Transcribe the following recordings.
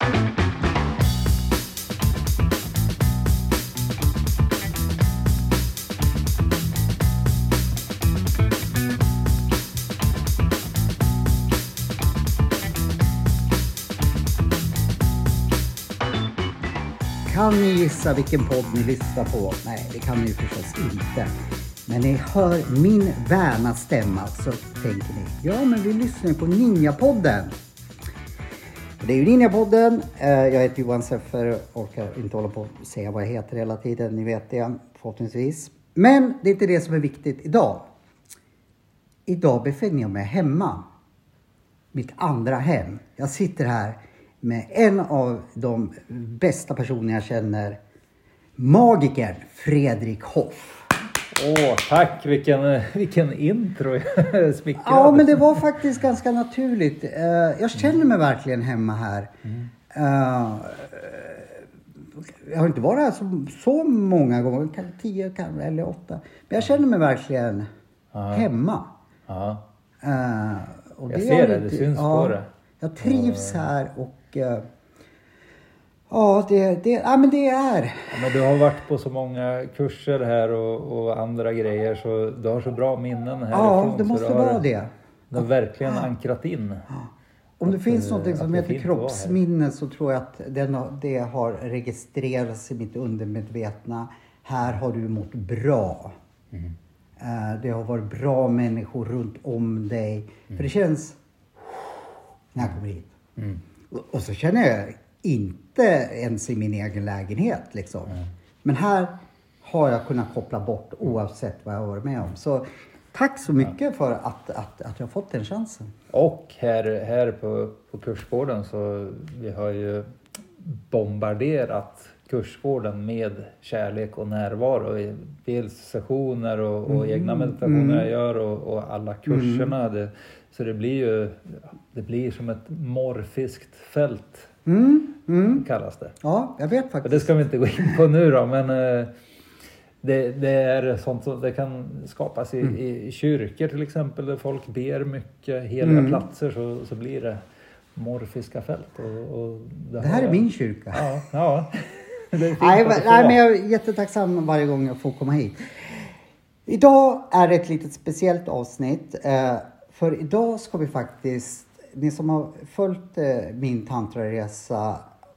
Kan ni gissa vilken podd ni lyssnar på? Nej, det kan ni förstås inte. När ni hör min värna stämma så tänker ni, ja men vi lyssnar på Ninjapodden. Det är ju Ninjapodden. Jag heter Johan Seffer och orkar inte hålla på att säga vad jag heter hela tiden. Ni vet det förhoppningsvis. Men det är inte det som är viktigt idag. Idag befinner jag mig hemma. Mitt andra hem. Jag sitter här med en av de bästa personer jag känner. Magikern Fredrik Hoff. Tack, vilken intro. Ja, men det var faktiskt ganska naturligt. Jag känner mig verkligen hemma här. Jag har inte varit här så många gånger, kanske 10 eller 8. Men jag känner mig verkligen hemma. Och jag ser det syns på det. Jag trivs här och men det är. Men du har varit på så många kurser här och andra grejer så du har så bra minnen härifrån. Ja, det måste vara det. Du har verkligen ankrat in. Om det finns något som heter kroppsminne så tror jag att det har registrerats i mitt undermedvetna. Här har du mått bra. Det har varit bra människor runt om dig. För det känns när jag kommer hit. Och så känner jag inte ens i min egen lägenhet liksom. Men här har jag kunnat koppla bort oavsett vad jag har varit med om. Så tack så mycket för att jag har fått den chansen. Och här på kursgården så vi har ju bombarderat kursgården med kärlek och närvaro i dels sessioner och egna meditationer jag gör och alla kurserna. Så det blir som ett morfiskt fält kallas det. Ja, jag vet faktiskt. Och det ska vi inte gå in på nu då, men det är sånt som det kan skapas i kyrkor till exempel där folk ber mycket, heliga platser så blir det morfiska fält. Och det här är min kyrka. Ja. Nej, men jag är jättetacksam varje gång jag får komma hit. Idag är det ett litet speciellt avsnitt. För idag ska vi faktiskt, ni som har följt min tantraresa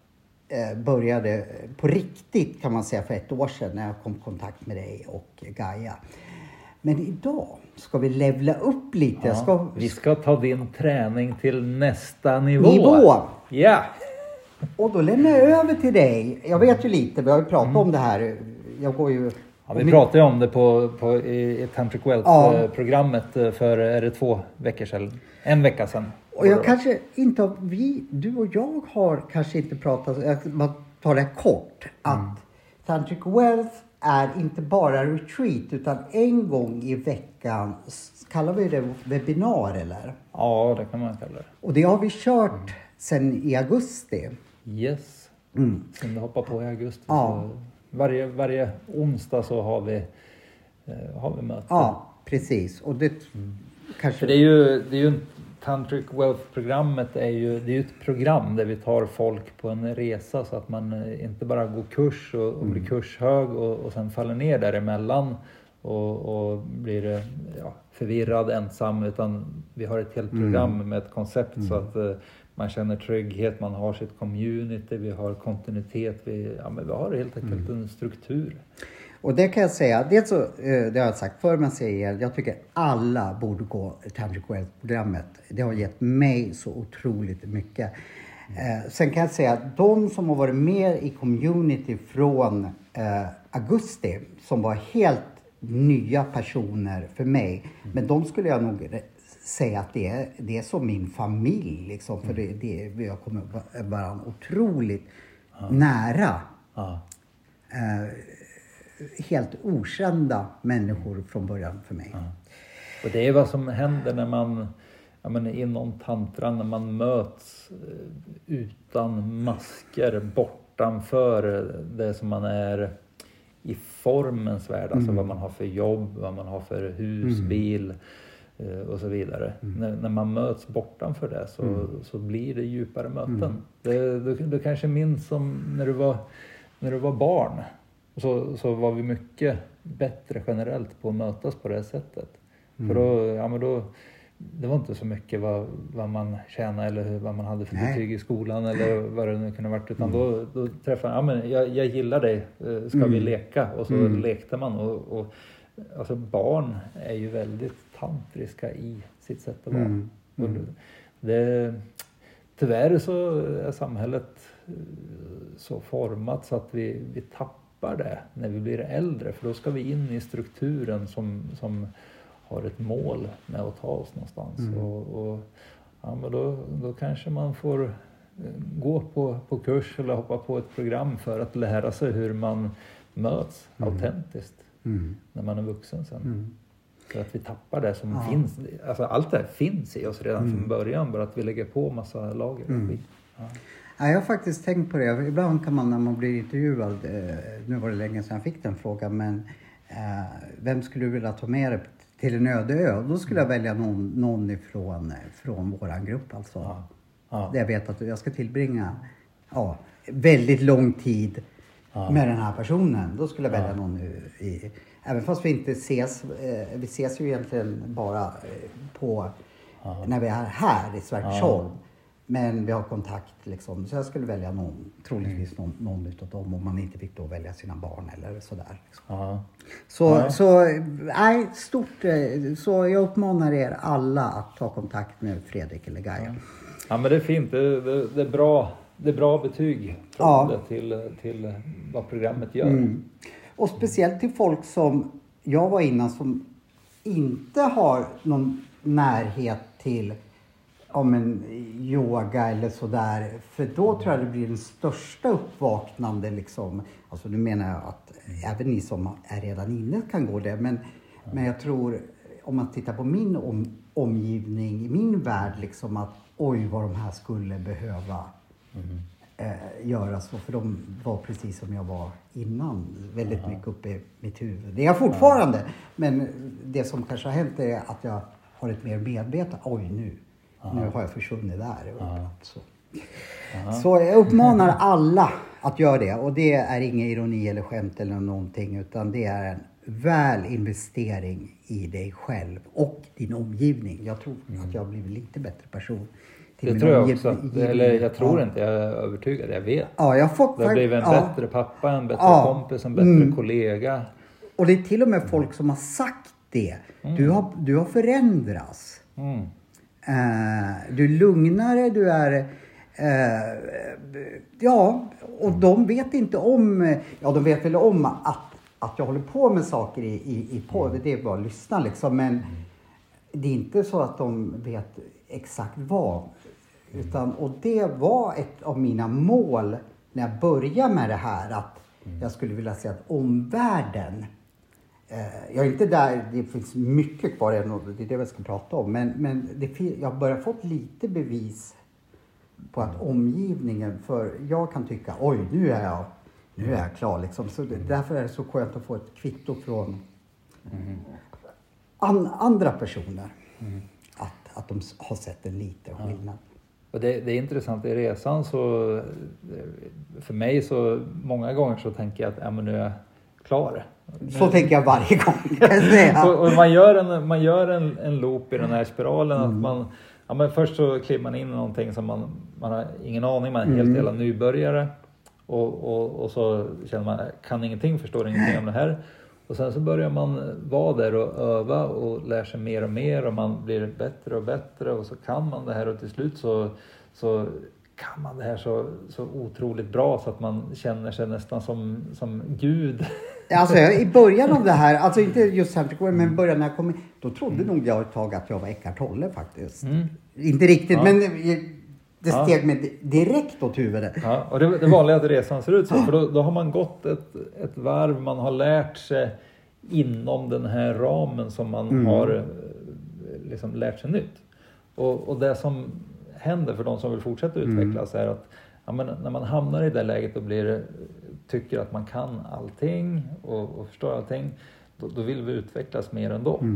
började på riktigt kan man säga för 1 år sedan när jag kom i kontakt med dig och Gaia. Men idag ska vi levla upp lite. Vi ska ta din träning till nästa nivå. Ja. Och då lämnar jag över till dig. Jag vet ju lite, vi har ju pratat om det här. Jag går ju... Ja, vi pratade ju om det i Tantric Wealth-programmet för är det 2 veckor sedan. 1 vecka sedan. Och jag kanske inte du och jag har kanske inte pratat, jag tar det kort, att Tantric Wealth är inte bara retreat utan en gång i veckan, kallar vi det webbinar eller? Ja, det kan man kalla det. Och det har vi kört sedan i augusti. Yes, sen vi hoppar på i augusti. Ja. Så varje onsdag så har vi möten. Ja, precis. Och det kanske... För det är ju Tantric Wealth-programmet är ju ett program där vi tar folk på en resa så att man inte bara går kurs och blir kurshög och sen faller ner däremellan och blir förvirrad, ensam, utan vi har ett helt program med ett koncept så att man känner trygghet, man har sitt community, vi har kontinuitet, vi har helt enkelt en struktur. Och det kan jag säga, det har jag sagt förr, men säger jag tycker alla borde gå Tantric Wealth-programmet. Det har gett mig så otroligt mycket. Sen kan jag säga att de som har varit med i community från augusti, som var helt nya personer för mig, men de skulle jag nog säga att det är som min familj liksom, för vi har kommit varandra otroligt nära. Helt okända människor från början för mig. Och det är vad som händer när man inom tantran, när man möts utan masker, bortanför det som man är i formens värld, alltså vad man har för jobb, vad man har för hus, bil, och så vidare. När man möts bortanför det så blir det djupare möten. Du kanske minns som när du var barn så var vi mycket bättre generellt på att mötas på det sättet. För då det var inte så mycket vad man tjänade eller vad man hade för betyg i skolan eller vad det nu kunde varit, utan då träffade jag gillar dig, ska vi leka? Och så lekte man och alltså barn är ju väldigt tantriska i sitt sätt att vara. Och tyvärr så är samhället så format så att vi tappar det när vi blir äldre, för då ska vi in i strukturen som har ett mål med att ta oss någonstans. Men då kanske man får gå på kurs eller hoppa på ett program för att lära sig hur man möts autentiskt när man är vuxen sen. För att vi tappar det som finns. Alltså allt det finns i oss redan från början, bara att vi lägger på massa lager. Ja, jag har faktiskt tänkt på det. Ibland kan man när man blir intervjuad, nu var det länge sedan jag fick den frågan, men vem skulle du vilja ta med dig till en öde ö? Då skulle jag välja någon från våran grupp alltså. Där jag vet att jag ska tillbringa väldigt lång tid med den här personen. Då skulle jag välja någon även fast vi inte ses, vi ses ju egentligen bara på när vi är här i Svärdsholm. Men vi har kontakt liksom. Så jag skulle välja troligtvis någon utav dem, om man inte fick då välja sina barn eller sådär. Liksom. Stort. Så jag uppmanar er alla att ta kontakt med Fredrik eller Gaia. Ja, men det är fint. Det är bra betyg från det till vad programmet gör. Och speciellt till folk som jag var innan, som inte har någon närhet till yoga eller sådär. För då tror jag det blir den största uppvaknande liksom. Alltså nu menar jag att även ni som är redan inne kan gå det. Men jag tror, om man tittar på min omgivning, i min värld liksom, att oj vad de här skulle behöva göra så. För de var precis som jag var innan. Väldigt mycket uppe i mitt huvud. Det är jag fortfarande. Men det som kanske har hänt är att jag har ett mer medvetande. Oj nu har jag försvunnit där. Så jag uppmanar alla att göra det. Och det är ingen ironi eller skämt eller någonting. Utan det är en väl investering i dig själv och din omgivning. Jag tror att jag har blivit lite bättre person. Det tror jag också. Eller jag tror inte, jag är övertygad. Jag vet. Ja, jag har fått... Du har blivit en bättre pappa, en bättre kompis, en bättre kollega. Och det är till och med folk som har sagt det. Du har förändrats. Du är lugnare, du är... och de vet inte om... Ja, de vet väl om att jag håller på med saker i podd. Det är bara att lyssna liksom. Men det är inte så att de vet exakt vad. Och det var ett av mina mål när jag började med det här. Att jag skulle vilja säga att omvärlden... jag är inte där, det finns mycket kvar än, och det är det vi ska prata om. Men jag har börjat fått lite bevis på att omgivningen, för jag kan tycka, oj nu är jag klar liksom. Så därför är det så skönt att få ett kvitto från andra personer. Att de har sett en liten skillnad. Och det är intressant i resan, så för mig så många gånger så tänker jag att nu är jag klar. Så tänker jag varje gång. och man gör en loop i den här spiralen. Att men först så kliver man in i någonting som man har ingen aning, man är helt jävla nybörjare. Och så känner man, kan ingenting, förstår ingenting om det här. Och sen så börjar man vara där och öva och lär sig mer och mer, och man blir bättre och bättre, och så kan man det här, och till slut så kan man det här så otroligt bra så att man känner sig nästan som Gud. Alltså i början av det här, alltså inte just Tantric World, men i början när jag kom in, då trodde nog jag ett tag att jag var Eckhart Tolle faktiskt. Inte riktigt, men det steg mig direkt åt huvudet. Ja, och det vanliga att resan ser ut så, för då har man gått ett varv, man har lärt sig inom den här ramen som man har liksom lärt sig nytt. Och det som händer för de som vill fortsätta utvecklas är att när man hamnar i det läget och tycker att man kan allting och förstår allting, då vill vi utvecklas mer ändå.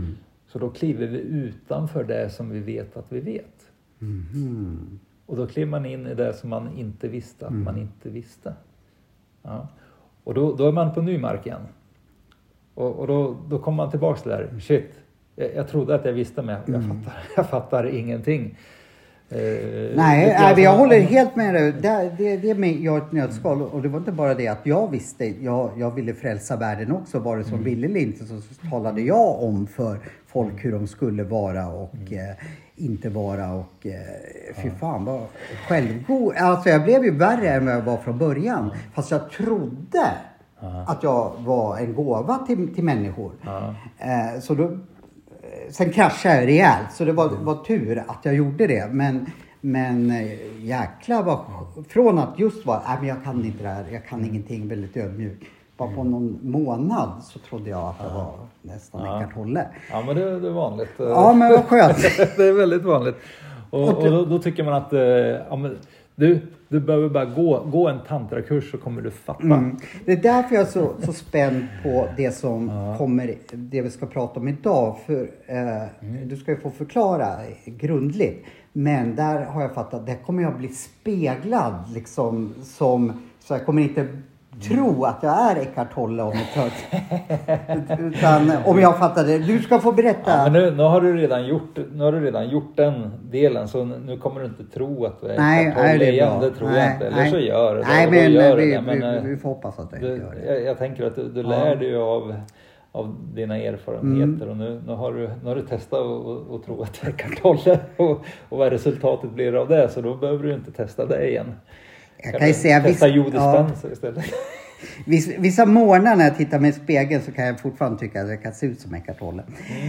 Så då kliver vi utanför det som vi vet att vi vet. Mhm. Och då kliver man in i det som man inte visste att man inte visste. Ja. Och då är man på ny mark igen. Och då kommer man tillbaka till det där. Shit, jag trodde att jag visste, men jag fattar ingenting. Nej, jag håller helt med dig. Det är med jag ett nötskal. Och det var inte bara det att jag visste. Jag ville frälsa världen också. Vare som ville eller inte, så talade jag om för folk hur de skulle vara och inte vara. Och fy fan, vad självgod. Alltså jag blev ju värre än vad jag var från början. Fast jag trodde att jag var en gåva till människor. Så då... Sen kraschade jag rejält, så det var tur att jag gjorde det. Men jäklar var från att just vara, men jag kan inte det här, jag kan ingenting, väldigt ödmjuk. Bara på någon månad så trodde jag att jag var nästan Eckart Tolle. Ja, men det är vanligt. Ja, men vad skönt. Det är väldigt vanligt. Och då tycker man att du behöver bara gå en tantrakurs så kommer du fatta. Det är därför jag är så spänd på det som kommer, det vi ska prata om idag. För du ska ju få förklara grundligt. Men där har jag fattat, där kommer jag bli speglad liksom som, så jag kommer inte tro att jag är Eckart Tolle om ett tag. Utan om jag fattar det. Du ska få berätta. Ja, men nu har du redan gjort den delen, så nu kommer du inte tro att du är Eckart Tolle igen. Det tror jag inte. Eller så gör det. Nej, men vi får hoppas att det inte gör det. Jag tänker att du lär dig av dina erfarenheter, och nu har du testat och tro att det är Eckart Tolle och vad resultatet blir av det, så då behöver du inte testa det igen. Jag kan ju säga testa Joe Dispenza istället. Vissa morgnar när jag tittar mig i spegeln så kan jag fortfarande tycka att jag kan se ut som Eckart Tolle.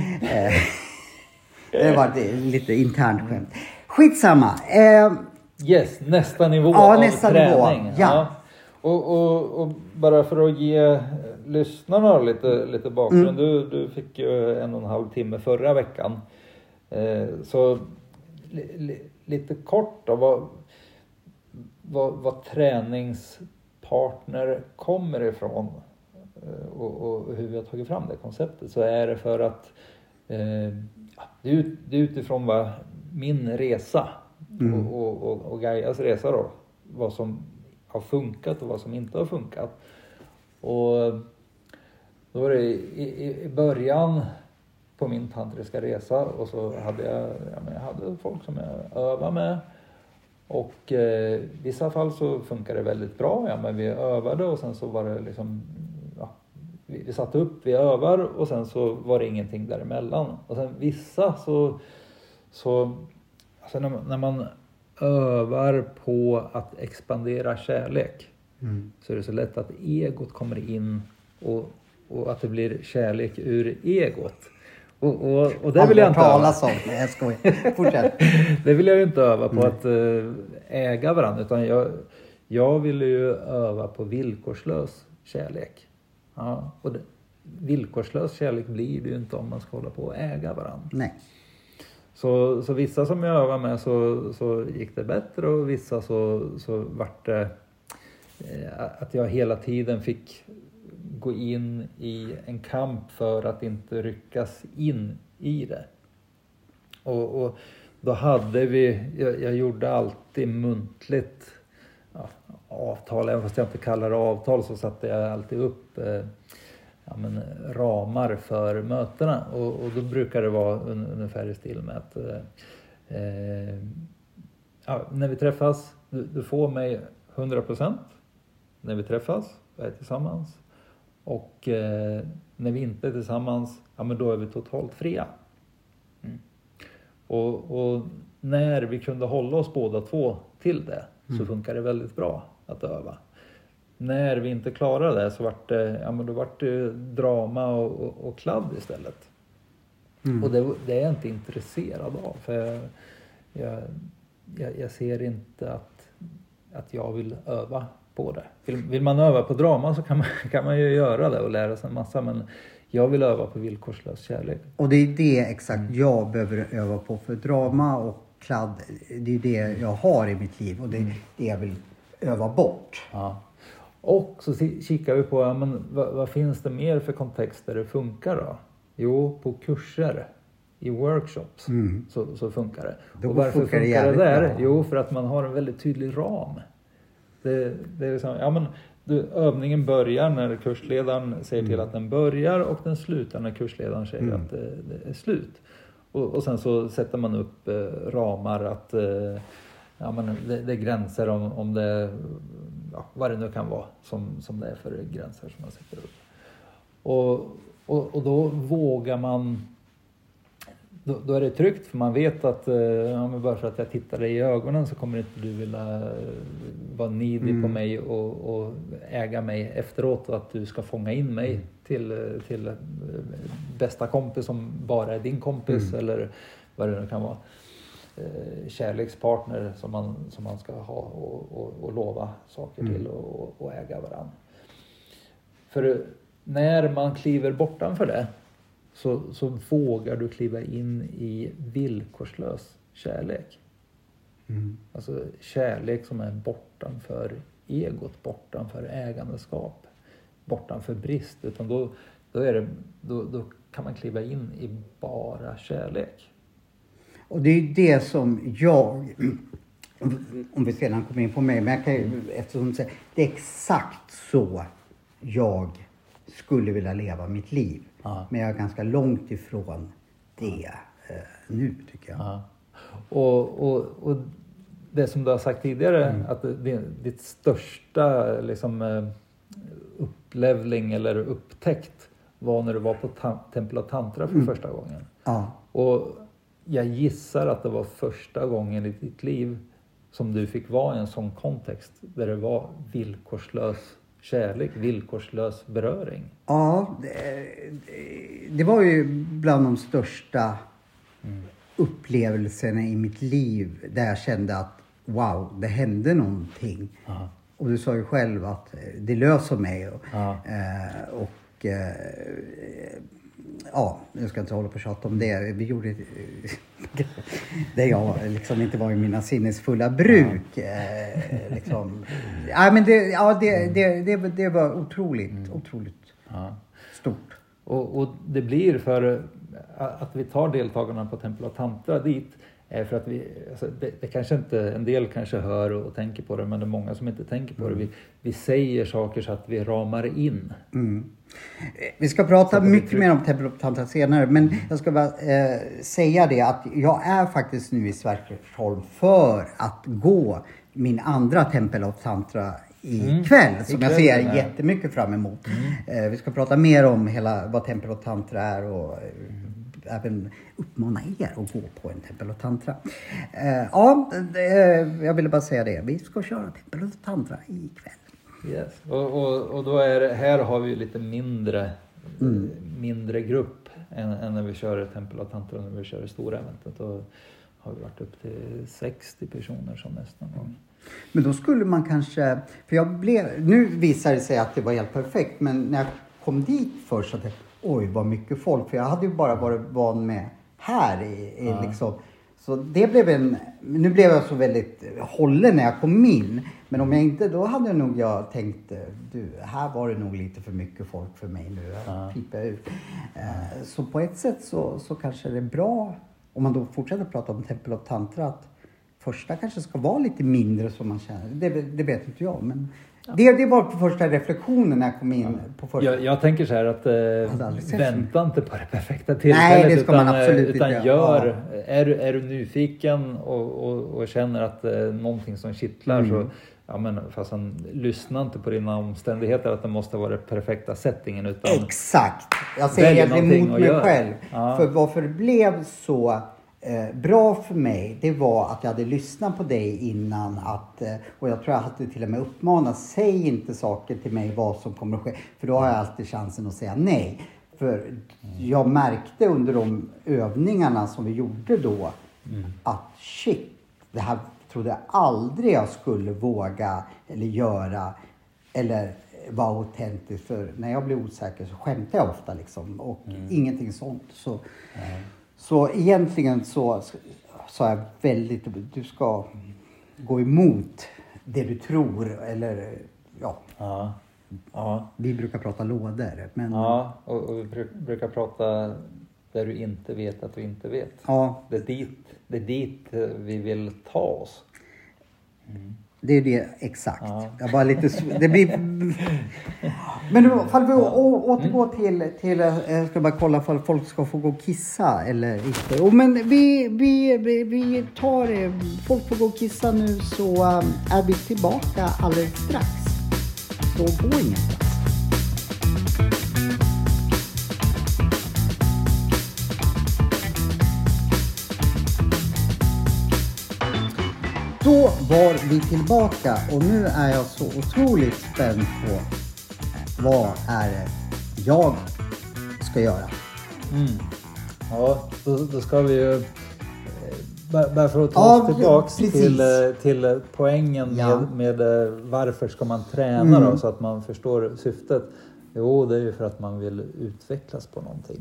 Det var lite internt skämt. Skitsamma. Yes, nästa nivå av nästa träning. Nivå. Ja. Och bara för att ge lyssnarna lite bakgrund. Du fick ju 1,5 timme förra veckan. Så lite kort då, vad träningspartner kommer ifrån och hur vi har tagit fram det konceptet, så är det för att det är utifrån vad min resa och Gaias resa då, vad som har funkat och vad som inte har funkat. Och då var det i början på min tantriska resa, och så hade jag hade folk som jag övade med. Och i vissa fall så funkar det väldigt bra. Ja, men vi övade och sen så var det liksom, vi satte upp, vi övar och sen så var det ingenting däremellan. Och sen vissa så alltså när man övar på att expandera kärlek, så är det så lätt att egot kommer in och att det blir kärlek ur egot. Och det vill jag inte öva. Nej, jag skojar. Fortsätt. Det vill jag ju inte öva på att äga varandra, utan jag vill ju öva på villkorslös kärlek. Ja, och villkorslös kärlek blir det ju inte om man ska hålla på och äga varandra. Nej. Så vissa som jag övar med så gick det bättre, och vissa så vart det att jag hela tiden fick gå in i en kamp för att inte ryckas in i det. Och då hade jag gjorde alltid muntligt avtal, även fast jag inte kallar det avtal, så satte jag alltid upp ramar för mötena, och då brukar det vara ungefär i stil med att när vi träffas, du får mig 100% när vi träffas och är tillsammans. Och när vi inte är tillsammans, men då är vi totalt fria. Och när vi kunde hålla oss båda två till det, så funkar det väldigt bra att öva. När vi inte klarade det, så vart det drama och kladd istället. Och det är jag inte intresserad av, för jag ser inte att jag vill öva på det. Vill man öva på drama, så kan man ju göra det och lära sig en massa, men jag vill öva på villkorslös kärlek. Och det är det exakt jag behöver öva på, för drama och kladd, det är det jag har i mitt liv, och det är det jag vill öva bort. Ja. Och så kikar vi på vad finns det mer för kontext där det funkar då? Jo, på kurser i workshops så funkar det. Då och varför funkar det det där? bra. Jo, för att man har en väldigt tydlig ram. Det är liksom, övningen börjar när kursledaren säger till att den börjar och den slutar när kursledaren säger att det är slut. Och sen så sätter man upp ramar att det är gränser om det, vad det nu kan vara som det är för gränser som man sätter upp. Och då vågar man, då är det tryggt för man vet att bara för att jag tittar dig i ögonen så kommer inte du vilja vara needy på mig och äga mig efteråt och att du ska fånga in mig till bästa kompis som bara är din kompis eller vad det nu kan vara. Kärlekspartner som man ska ha och lova saker till och äga varandra. För när man kliver bortanför det så vågar du kliva in i villkorslös kärlek. Alltså kärlek som är bortanför egot, bortanför ägandeskap, bortanför brist. Utan då kan man kliva in i bara kärlek. Och det är ju det som jag, om vi sedan kommer in på mig, men jag kan ju, eftersom det är exakt så jag skulle vilja leva mitt liv. Men jag är ganska långt ifrån det nu tycker jag. Och det som du har sagt tidigare, att ditt största liksom, upplevling eller upptäckt var när du var på Tempel of Tantra för första gången. Och jag gissar att det var första gången i ditt liv som du fick vara i en sån kontext där det var villkorslös kärlek, villkorslös beröring. Ja, det var ju bland de största upplevelserna i mitt liv där jag kände att wow, det hände någonting. Och du sa ju själv att det löser mig. Jag ska inte hålla på och tjata om det. Vi gjorde det jag liksom inte var i mina sinnesfulla bruk. Det var otroligt stort. Och det blir för att vi tar deltagarna på Tempel of Tantra dit är för att det kanske inte, en del kanske hör och tänker på det, men det är många som inte tänker på det. Vi säger saker så att vi ramar in. Vi ska prata mycket mer om Tempel of Tantra senare, men jag ska bara säga det att jag är faktiskt nu i Sverkersholm för att gå min andra Tempel of Tantra ikväll som jag ser jättemycket fram emot. Vi ska prata mer om vad Tempel of Tantra är och även uppmana er att gå på en Tempel of Tantra. Jag ville bara säga det. Vi ska köra Tempel of Tantra ikväll. Yes. Och då här har vi lite mindre grupp än när vi kör Tempel of Tantra, när vi kör det stora eventet. Då har vi varit upp till 60 personer som nästan gång. Men då skulle man kanske, för nu visar det sig att det var helt perfekt, men när jag kom dit först så tänkte oj vad mycket folk, för jag hade ju bara varit van med här liksom. Så det blev nu blev jag så väldigt hållen när jag kom in. Men om jag inte, då hade jag tänkt, här var det nog lite för mycket folk för mig nu. Pipa ut. Så på ett sätt så kanske det är bra, om man då fortsätter prata om Tempel of Tantra, att första kanske ska vara lite mindre som man känner. Det vet inte jag, men det var på första reflektionen när jag kom in på första. Jag tänker så här att vänta inte på det perfekta tillfället. Nej, det ska man absolut inte göra. Är du nyfiken och känner att någonting som kittlar så fast lyssna inte på dina omständigheter att det måste vara den perfekta settingen, utan exakt. Jag säger det emot mig själv. För varför det blev så bra för mig, det var att jag hade lyssnat på dig innan, och jag tror jag hade till och med uppmanat, säg inte saker till mig vad som kommer att ske, för då har jag alltid chansen att säga nej. För jag märkte under de övningarna som vi gjorde då att shit, det här trodde jag aldrig jag skulle våga eller göra eller vara autentisk, för när jag blir osäker så skämtar jag ofta liksom, och ingenting sånt. Så egentligen så sa jag väldigt, du ska gå emot det du tror, eller vi brukar prata lådor. Men... Ja, och vi brukar prata där du inte vet att du inte vet. Ja. Det är dit vi vill ta oss. Det är det exakt. Ja. Jag bara lite det blir. Men då fall vi återgår till jag ska bara kolla om folk ska få gå och kissa eller inte. Och men vi tar folk får gå och kissa nu, så är vi tillbaka alldeles strax. Så gå ingenstans. Då var vi tillbaka och nu är jag så otroligt spänd på vad är det jag ska göra. Ja, då ska vi ju bara för att ta oss tillbaks till poängen med varför ska man träna då, så att man förstår syftet. Jo, det är ju för att man vill utvecklas på någonting.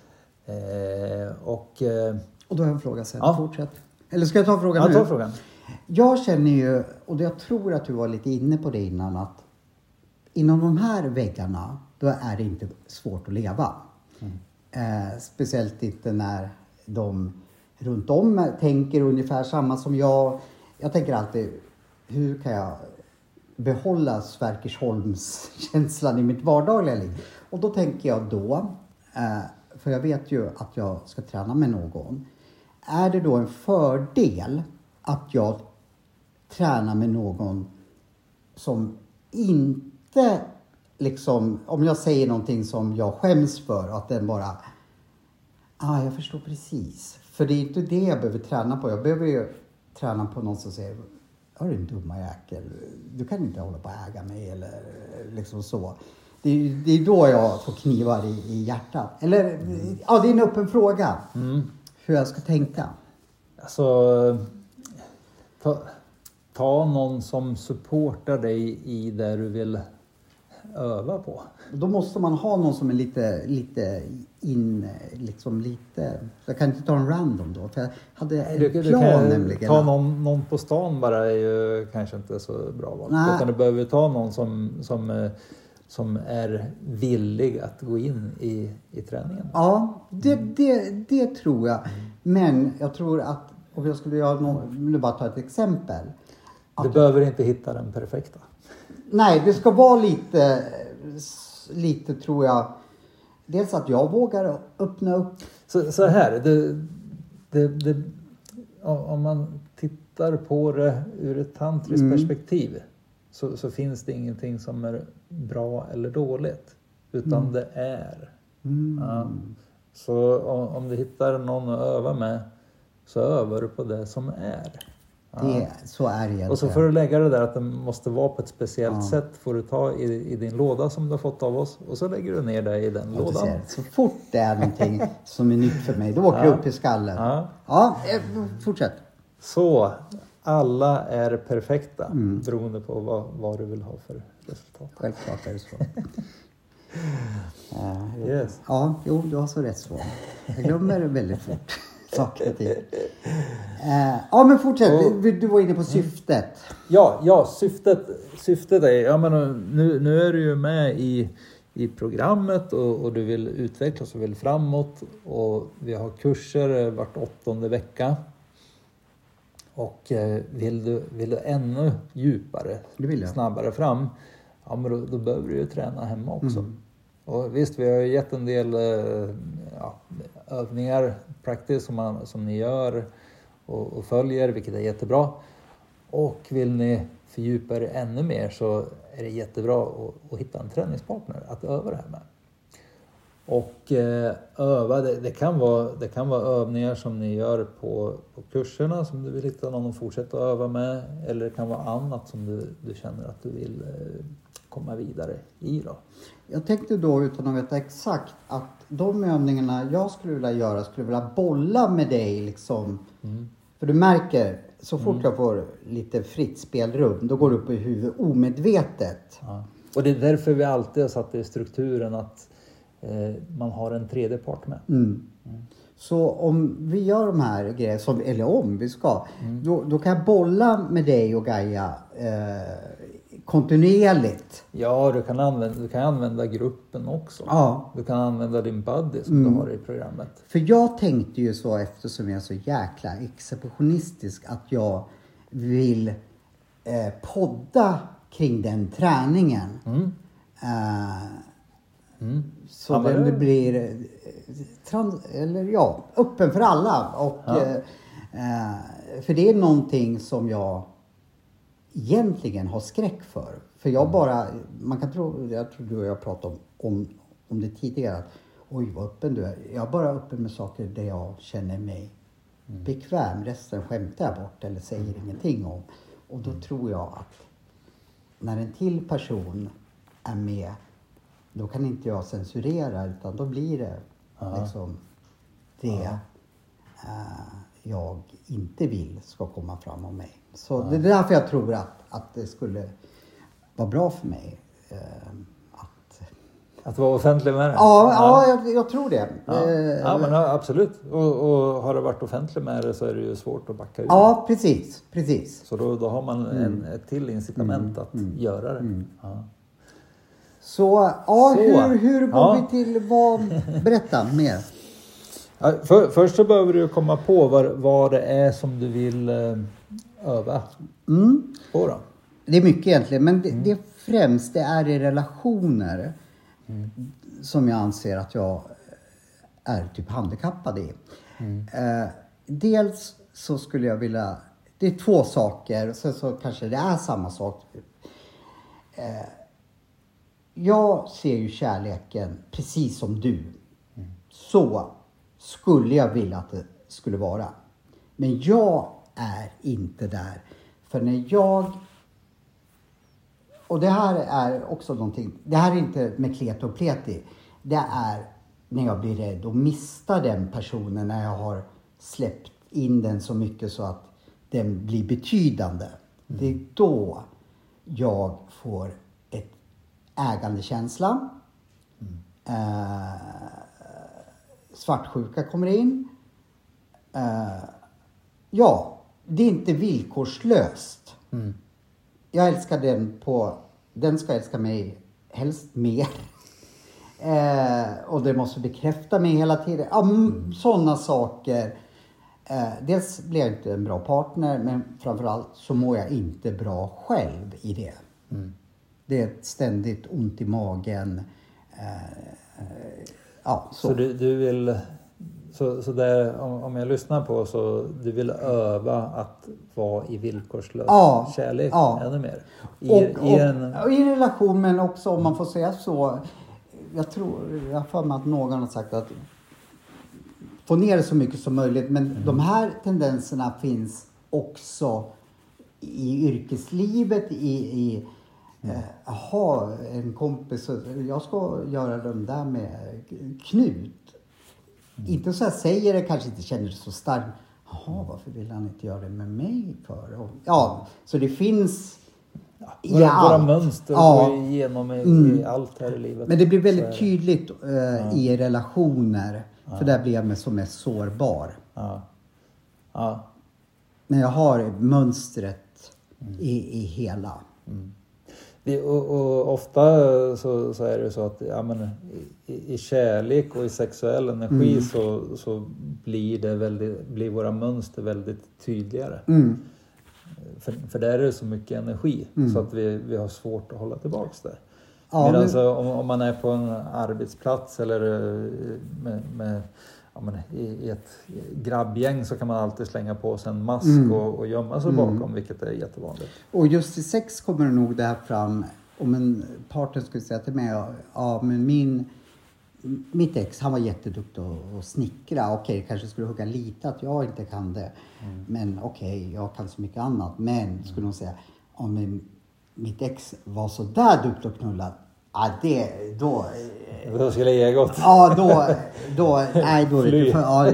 Och då har jag en fråga sen. Fortsätt. Eller ska jag ta frågan nu? Ta frågan. Jag känner ju, och jag tror att du var lite inne på det innan, att inom de här väggarna då är det inte svårt att leva. Speciellt inte när de runt om tänker ungefär samma som jag. Jag tänker alltid, hur kan jag behålla Sverkersholms-känslan i mitt vardagliga liv? Och då tänker jag för jag vet ju att jag ska träna med någon. Är det då en fördel att jag tränar med någon som inte liksom, om jag säger någonting som jag skäms för, att den bara, jag förstår precis. För det är inte det jag behöver träna på. Jag behöver ju träna på någon som säger, hör du en dumma jäkel, du kan inte hålla på att äga mig eller liksom så. Det är då jag får knivar i hjärtat. Eller, det är en öppen fråga. Hur jag ska tänka. Alltså, ta någon som supportar dig i det du vill öva på. Då måste man ha någon som är lite jag kan inte ta en random då, för jag hade en plan nämligen. Ta någon på stan bara är ju kanske inte så bra val. Utan du behöver ta någon som är villig att gå in i träningen. Ja, det tror jag. Men jag tror att, om jag skulle göra nu bara ta ett exempel. Du behöver inte hitta den perfekta. Nej, det ska vara lite tror jag. Dels att jag vågar öppna upp. Så här, om man tittar på det ur ett tantriskt perspektiv, så finns det ingenting som är bra eller dåligt, utan det är. Ja. Så om du hittar någon att öva med, så övar du på det som är. Så är det egentligen. Och så får du lägga det där att det måste vara på ett speciellt sätt. Får du ta i din låda som du har fått av oss. Och så lägger du ner det i den lådan. Så fort det är någonting som är nytt för mig, då åker jag upp i skallen. Fortsätt. Så alla är perfekta. Beroende på vad du vill ha för resultat. Självklart är det så. Yes. Du har så rätt så. Jag glömmer väldigt fort. Saker och ting. Men fortsätt. Du var inne på syftet. Syftet är, nu är du ju med i programmet och du vill utvecklas och vill framåt, och vi har kurser vart 8:e vecka. Och vill du ännu djupare, snabbare fram, men då behöver du ju träna hemma också. Och visst, vi har ju gett en del övningar, practice som ni gör och följer, vilket är jättebra. Och vill ni fördjupa er ännu mer, så är det jättebra att hitta en träningspartner att öva det här med. Och öva, det kan vara övningar som ni gör på kurserna som du vill hitta någon att fortsätta öva med. Eller det kan vara annat som du känner att du vill komma vidare i då. Jag tänkte då, utan att veta exakt, att de övningarna jag skulle vilja bolla med dig liksom. För du märker, så fort jag får lite fritt spelrum, då går det upp i huvudet omedvetet. Ja. Och det är därför vi alltid har satt i strukturen att man har en tredje part med. Så om vi gör de här grejerna, eller om vi ska, då kan jag bolla med dig och Gaia kontinuerligt. Ja, du kan använda gruppen också. Ja. Du kan använda din buddy som du har i programmet. För jag tänkte ju så, eftersom jag är så jäkla exceptionistisk, att jag vill podda kring den träningen. Så Ja, men den blir öppen för alla. Och, för det är någonting som jag egentligen har skräck för. För jag man kan tro, jag tror du och jag pratade om det tidigare, att oj vad öppen du är. Jag är bara öppen med saker där jag känner mig bekväm. Resten skämtar jag bort eller säger ingenting om. Och då tror jag att när en till person är med, då kan inte jag censurera, utan då blir det liksom det jag inte vill ska komma fram om mig. Så det är därför jag tror att det skulle vara bra för mig att vara offentlig med det? Ja, jag tror det. Ja, men absolut. Och har det varit offentlig med det så är det ju svårt att backa ut. Ja, precis. Så då har man ett till incitament att göra det. Ja. Så hur går vi till berätta mer? Ja, först så behöver du komma på vad det är som du vill öva på då. Det är mycket egentligen, men det främst det är i relationer som jag anser att jag är typ handikappad i. Dels så skulle jag vilja, det är två saker, så kanske det är samma sak. Jag ser ju kärleken precis som du. Så skulle jag vilja att det skulle vara. Men jag är inte där. För när jag... Och det här är också någonting... Det här är inte med klet och pleti. Det är när jag blir rädd att mista den personen. När jag har släppt in den så mycket så att den blir betydande. Det är då jag får ett ägandekänsla. Svartsjuka kommer in. Det är inte villkorslöst. Jag älskar den ska älska mig helst mer. Och det måste bekräfta mig hela tiden. Sådana saker. Dels blir jag inte en bra partner, men framförallt så mår jag inte bra själv i det. Det är ett ständigt ont i magen. Så du vill... Så där, om jag lyssnar på, så du vill öva att vara i villkorslös kärlek ännu mer. I en relation, men också om man får säga så. Jag har för mig att någon har sagt att få ner det så mycket som möjligt. Men de här tendenserna finns också i yrkeslivet, en kompis, jag ska göra den där med Knut. Inte så här säger det, kanske inte känner det så starkt. Varför vill han inte göra det med mig för? Så det finns våra mönster går igenom i allt här i livet. Men det blir väldigt tydligt i relationer. För där blir jag som mest sårbar. Men jag har mönstret i hela. Och ofta så är det så att i kärlek och i sexuell energi så blir våra mönster väldigt tydligare. För där är det så mycket energi så att vi har svårt att hålla tillbaks det. Medan om man är på en arbetsplats eller i ett grabbgäng, så kan man alltid slänga på sig en mask och gömma sig bakom, vilket är jättevanligt. Och just i sex kommer det nog det här fram, om en partner skulle säga till mig, men mitt ex, han var jätteduktig att snickra. Okej, kanske skulle hugga lite att jag inte kan det. Men jag kan så mycket annat. Men skulle hon säga, om mitt ex var så där duktig att knulla, då skulle jag gått. Då Fly.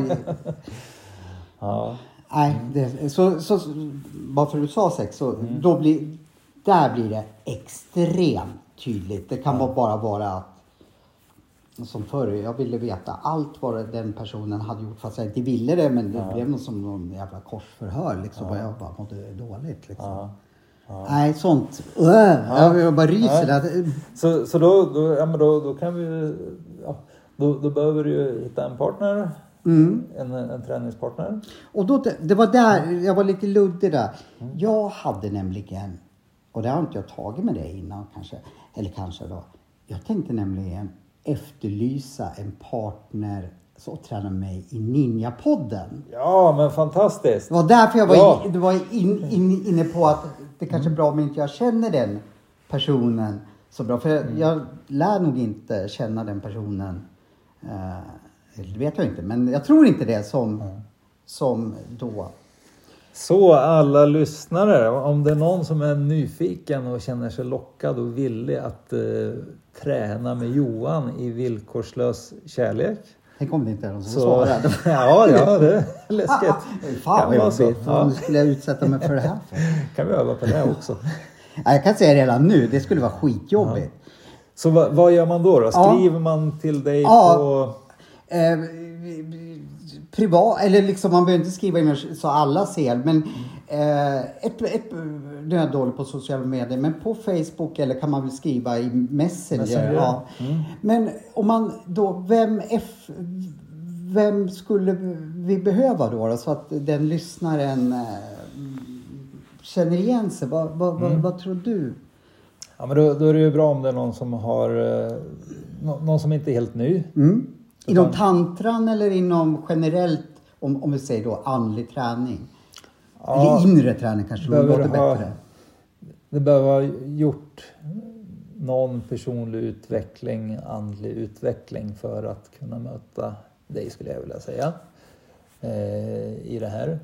Så bara för att du sa sex, så där blir det extremt tydligt. Det kan bara vara att, som förr, jag ville veta allt vad den personen hade gjort, fast jag inte ville det, men det blev något som någon jävla korsförhör liksom, och jag bara mådde dåligt liksom. Nej, sånt. Jag bara ryser. Så då kan vi... Ja, då behöver du hitta en partner. En träningspartner. Och då, det var där, jag var lite luddig där. Jag hade nämligen, och det har inte jag tagit med det innan kanske. Eller kanske då. Jag tänkte nämligen efterlysa en partner så tränar mig i Ninja-podden. Ja, men fantastiskt. Det var därför jag var inne på att det kanske är bra om inte jag känner den personen så bra. För jag lär nog inte känna den personen. Det vet jag inte, men jag tror inte det som då. Så alla lyssnare, om det är någon som är nyfiken och känner sig lockad och villig att träna med Johan i villkorslös kärlek. Tänk om det inte är någon som svarar. Ja, det är läskigt. Fan vad jobbigt. Vad skulle jag utsätta mig för det här för? Kan vi öva på det också? Jag kan säga redan nu, det skulle vara skitjobbigt. Så vad gör man då? Skriver man till dig på... Privat, eller liksom man behöver inte skriva in så alla ser, men nu är jag dålig på sociala medier, men på Facebook eller kan man väl skriva i Messenger. Ja. Men om man då, vem skulle vi behöva då så att den lyssnaren känner igen sig? Vad tror du? Ja, men då är det ju bra om det är någon som har någon som inte är helt ny. Inom tantran eller inom generellt, om vi säger då andlig träning? Ja, eller inre träning kanske låter bättre. Det behöver ha gjort någon personlig utveckling, andlig utveckling för att kunna möta dig, skulle jag vilja säga, i det här.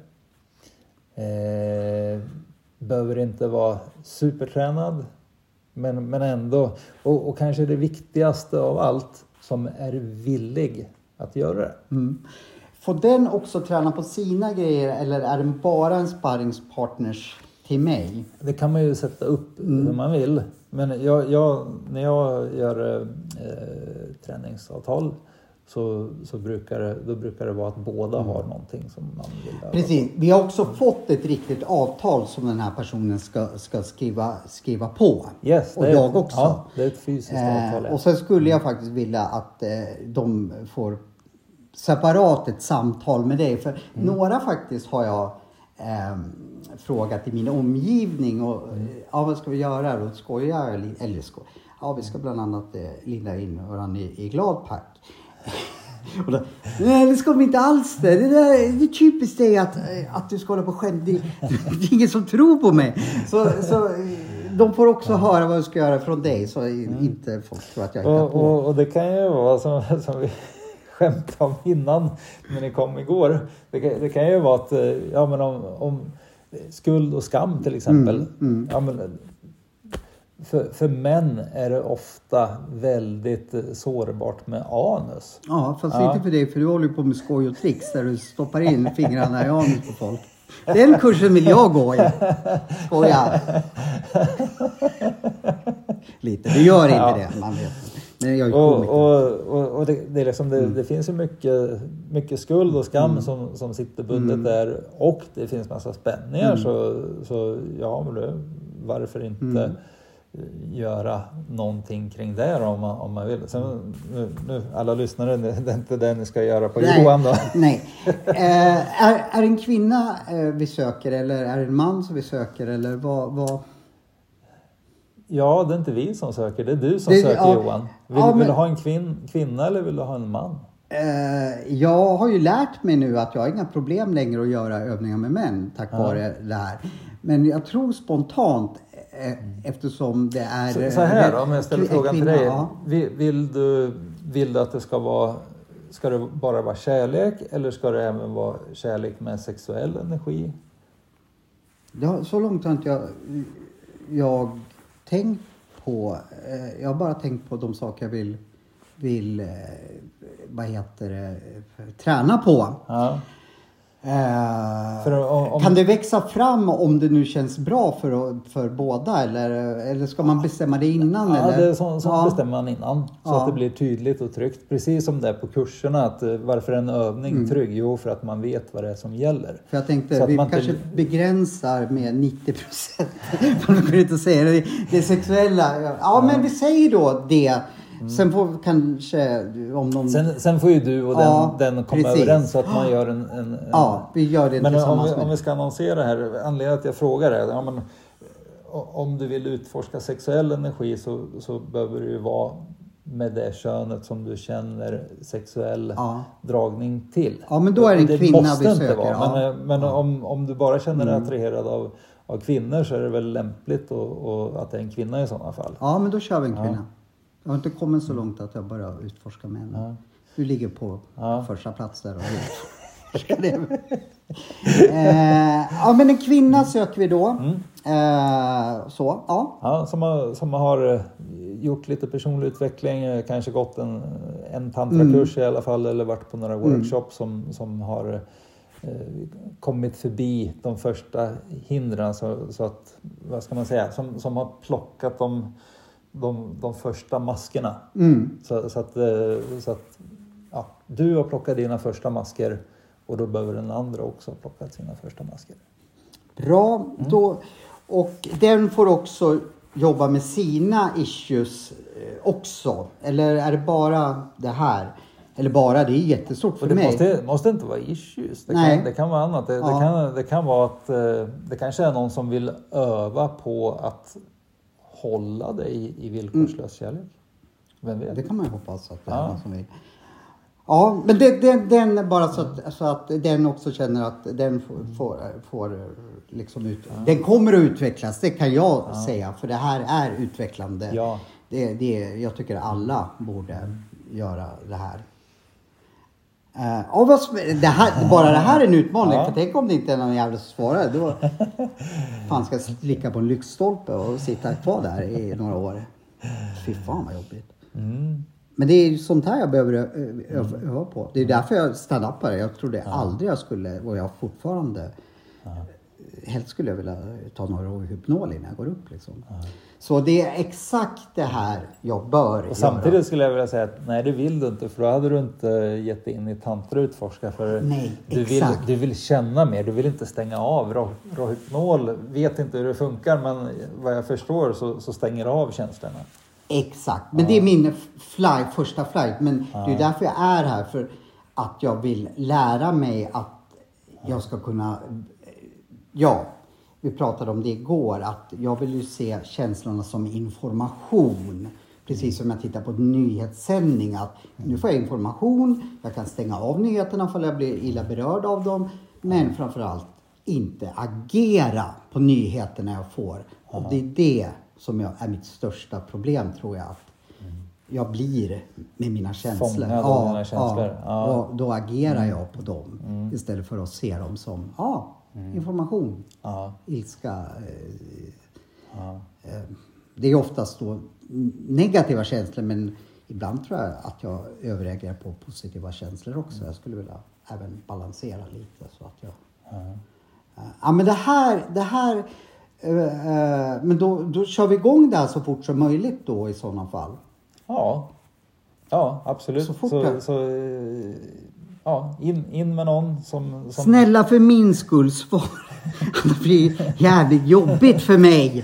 Behöver inte vara supertränad, men ändå, och kanske det viktigaste av allt, som är villig att göra det. Får den också träna på sina grejer eller är den bara en sparringspartners till mig? Det kan man ju sätta upp hur man vill. Men när jag gör träningsavtal så brukar det vara att båda har någonting som man vill öva. Precis. Vi har också fått ett riktigt avtal som den här personen ska skriva på. Yes, och jag också. Ja, det är ett fysiskt avtal. Och sen skulle jag faktiskt vilja att de får separat ett samtal med dig. För några faktiskt har jag frågat i min omgivning. Och, vad ska vi göra? Då skojar jag. Eller skojar. Ja, vi ska bland annat linda in varandra i Gladpack. Och då, nej, det ska vi inte alls det. Det är typiskt det att du ska hålla på själv. Det är ingen som tror på mig. Så de får också höra vad du ska göra från dig. Så inte folk tror att jag hittar på. Och det kan ju vara som vi skämtade om innan när ni kom igår. Det kan ju vara att om skuld och skam till exempel. Ja, men, för män är det ofta väldigt sårbart med anus. Ja, fast inte för dig, för du håller på med skoj och tricks där du stoppar in fingrarna i anus på folk. Den kursen vill jag gå i. Skoja. Lite, det gör inte det, man vet. Men jag är och det är liksom, det finns ju mycket skuld och skam som sitter bundet där. Och det finns massa spänningar. Så ja, men varför inte göra någonting kring det om man vill. Sen, nu alla lyssnare, det är inte det ni ska göra på Johan då. Nej. Är en kvinna vi söker eller är det en man som vi söker eller vad? Ja, det är inte vi som söker, det är du som söker Johan. Vill du ha en kvinna eller vill du ha en man? Jag har ju lärt mig nu att jag har inga problem längre att göra övningar med män tack vare det här. Men jag tror spontant eftersom det är... Så här då, om jag ställer frågan till dig. Ja. Vill du att det ska det bara vara kärlek eller ska det även vara kärlek med sexuell energi? Ja, så långt har inte jag tänkt på. Jag har bara tänkt på de saker jag vill träna på. Ja. Kan det växa fram om det nu känns bra för båda eller ska man bestämma det innan? Ja, eller? det är sånt bestämmer man innan. Så att det blir tydligt och tryggt. Precis som det är på kurserna. Att varför är en övning trygg? Jo, för att man vet vad det är som gäller. För jag tänkte, vi kanske begränsar med 90%. Man kunde inte säga det. Det sexuella. Ja, men vi säger då det. Sen får kanske om någon... Sen får ju du och den komma överens så att man gör en... Ja, vi gör det men tillsammans. om vi ska annonsera här, anledningen att jag frågar är, ja, men, om du vill utforska sexuell energi så behöver det ju vara med det könet som du känner sexuell dragning till. Ja, men då är det en kvinna måste vi inte söker. Vara. Men om du bara känner dig attraherad av kvinnor så är det väl lämpligt att det är en kvinna i sådana fall. Ja, men då kör vi en kvinna. Jag har inte kommit så långt att jag bara utforskar män. Ja. Du ligger på första plats där och utforskar det. Ja, men en kvinna söker vi då. Så, ja, som har gjort lite personlig utveckling, kanske gått en tantrakurs i alla fall, eller varit på några workshops som har kommit förbi de första hindren, så att, vad ska man säga, som har plockat de första maskerna. Så att du har plockat dina första masker och då behöver den andra också ha plockat sina första masker. Bra, då, och den får också jobba med sina issues också, eller är det bara det här? Eller bara, det är jättestort för mig. Det måste inte vara issues. Det kan vara annat. Det kan vara att det kanske är någon som vill öva på att hålla dig i villkorslös kärlek. Vem vet? Det kan man ju hoppas att det är någon som vill. Ja, men den bara så att den också känner att den får liksom den kommer att utvecklas, det kan jag säga, för det här är utvecklande. Ja. Jag tycker alla borde göra det här. Bara det här är en utmaning. För tänk om det inte är någon jävla svarare. Då fan ska jag slicka på en lyktstolpe och sitta kvar där i några år. Fy fan vad jobbigt. Men det är ju sånt här jag behöver öva på. Det är därför jag stand-upar. Jag trodde aldrig jag skulle, och jag fortfarande helst skulle jag vilja ta några år hypnol innan jag går upp liksom. Så det är exakt det här jag bör och samtidigt göra. Skulle jag vilja säga att nej, det vill du inte, för då hade du inte gett in i tantra utforska, för du vill känna mer, du vill inte stänga av. Hypnol vet inte hur det funkar, men vad jag förstår så stänger det av känslorna. Exakt, men det är min första flight, men det är därför jag är här, för att jag vill lära mig att jag ska kunna, vi pratade om det igår, att jag vill ju se känslorna som information. Precis som jag tittar på nyhetssändning, att nu får jag information, jag kan stänga av nyheterna för jag blir illa berörd av dem, men framförallt inte agera på nyheterna jag får. Och det är det som är mitt största problem, tror jag, att jag blir med mina känslor. Fångad av mina känslor. Och då agerar jag på dem istället för att se dem som information, ilska. Det är oftast då negativa känslor, men ibland tror jag att jag överreagerar på positiva känslor också. Jag skulle vilja även balansera lite så att jag... men det här men då kör vi igång det här så fort som möjligt då i sådana fall. Ja, absolut. Så fort in med någon som... Snälla, för min skull, svar. Det blir jävligt jobbigt för mig.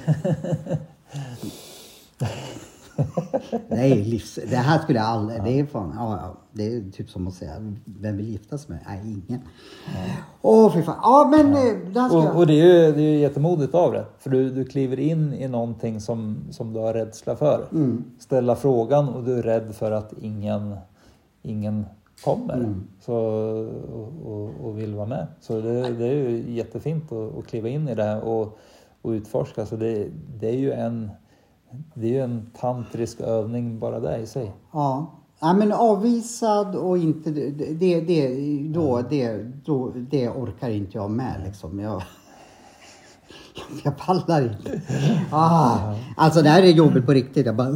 Nej, det här skulle jag aldrig... Det är fan... det är typ som att säga, vem vill gifta sig med? Nej, ingen. Fy fan. Men... Och det är ju jättemodigt av det. För du kliver in i någonting som du har rädsla för. Ställa frågan, och du är rädd för att ingen kommer och vill vara med. Så det är ju jättefint att kliva in i det och utforska. Så det är ju en tantrisk övning bara där i sig. Ja, men avvisad och inte det orkar inte jag med liksom. Jag pallar inte. Alltså det här är jobbigt på riktigt. Jag bara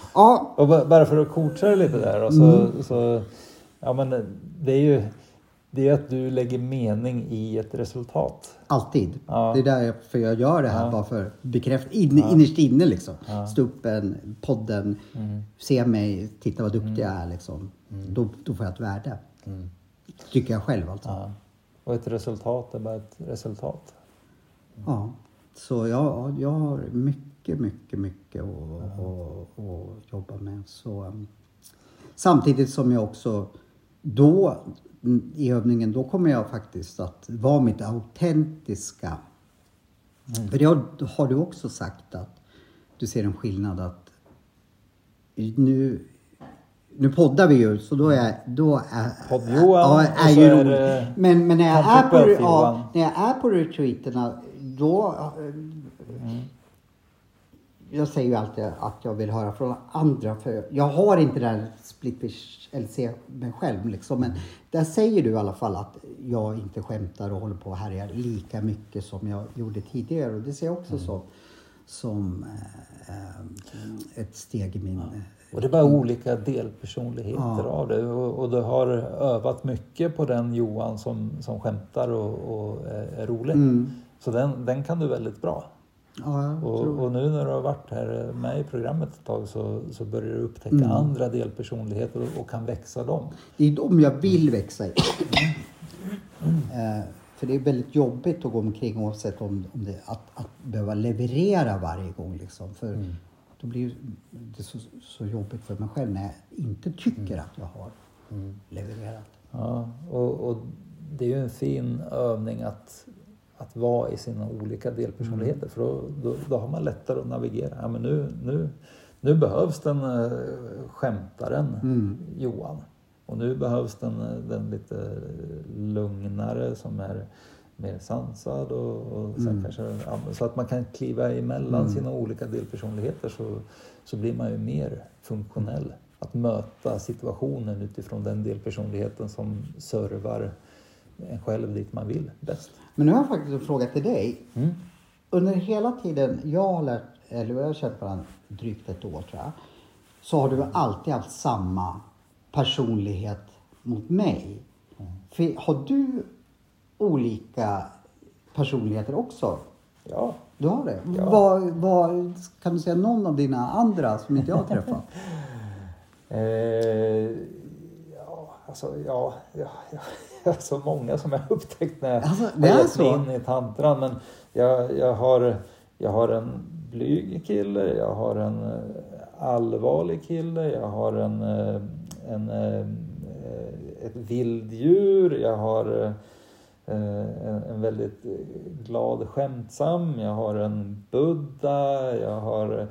Och bara för att coacha lite där och så men det är det är att du lägger mening i ett resultat. Alltid. Ja. Det är därför jag gör det här. Bara för bekräfta innerst inne liksom. Stå upp podden, se mig, titta vad duktig jag är liksom. Då får jag ett värde. Tycker jag själv alltså. Ja. Och ett resultat är bara ett resultat. Ja. Så jag har mycket att jobba med. Så, samtidigt som jag också då i övningen, då kommer jag faktiskt att vara mitt autentiska. För det har du också sagt att du ser en skillnad att nu poddar vi ju, så då är Podd-Johan är ju är roligt. Men när jag är på retreaterna då jag säger ju alltid att jag vill höra från andra, för jag har inte den här splitfish eller se mig själv liksom, men där säger du i alla fall att jag inte skämtar och håller på och härjar lika mycket som jag gjorde tidigare, och det ser jag också som ett steg i min... Och det är bara olika delpersonligheter av det, och du har övat mycket på den Johan som skämtar och är rolig. Så den kan du väldigt bra. Ja, och nu när du har varit här med i programmet ett tag så börjar du upptäcka andra delpersonligheter och kan växa dem. Det är de jag vill växa i. För det är väldigt jobbigt att gå omkring oavsett om det att behöva leverera varje gång liksom. För då blir det så jobbigt för mig själv när jag inte tycker att jag har levererat. Ja, och det är ju en fin övning att vara i sina olika delpersonligheter. För då har man lättare att navigera. Ja, men nu behövs den skämtaren Johan. Och nu behövs den lite lugnare som är mer sansad. Och sen kanske, så att man kan kliva emellan sina olika delpersonligheter, så blir man ju mer funktionell. Att möta situationen utifrån den delpersonligheten som servar en själv dit man vill bäst. Men nu har jag faktiskt en fråga till dig. Under hela tiden jag har känt på den drygt ett år tror jag, så har du alltid haft samma personlighet mot mig. För har du olika personligheter också? Ja. Du har det? Ja. Vad kan du säga någon av dina andra som inte jag har träffat? Jag har så många som jag har upptäckt när jag det har är gett mig in i tantran. Men jag har en blyg kille, jag har en allvarlig kille, jag har ett vilddjur, jag har en väldigt glad skämtsam, jag har en buddha, jag har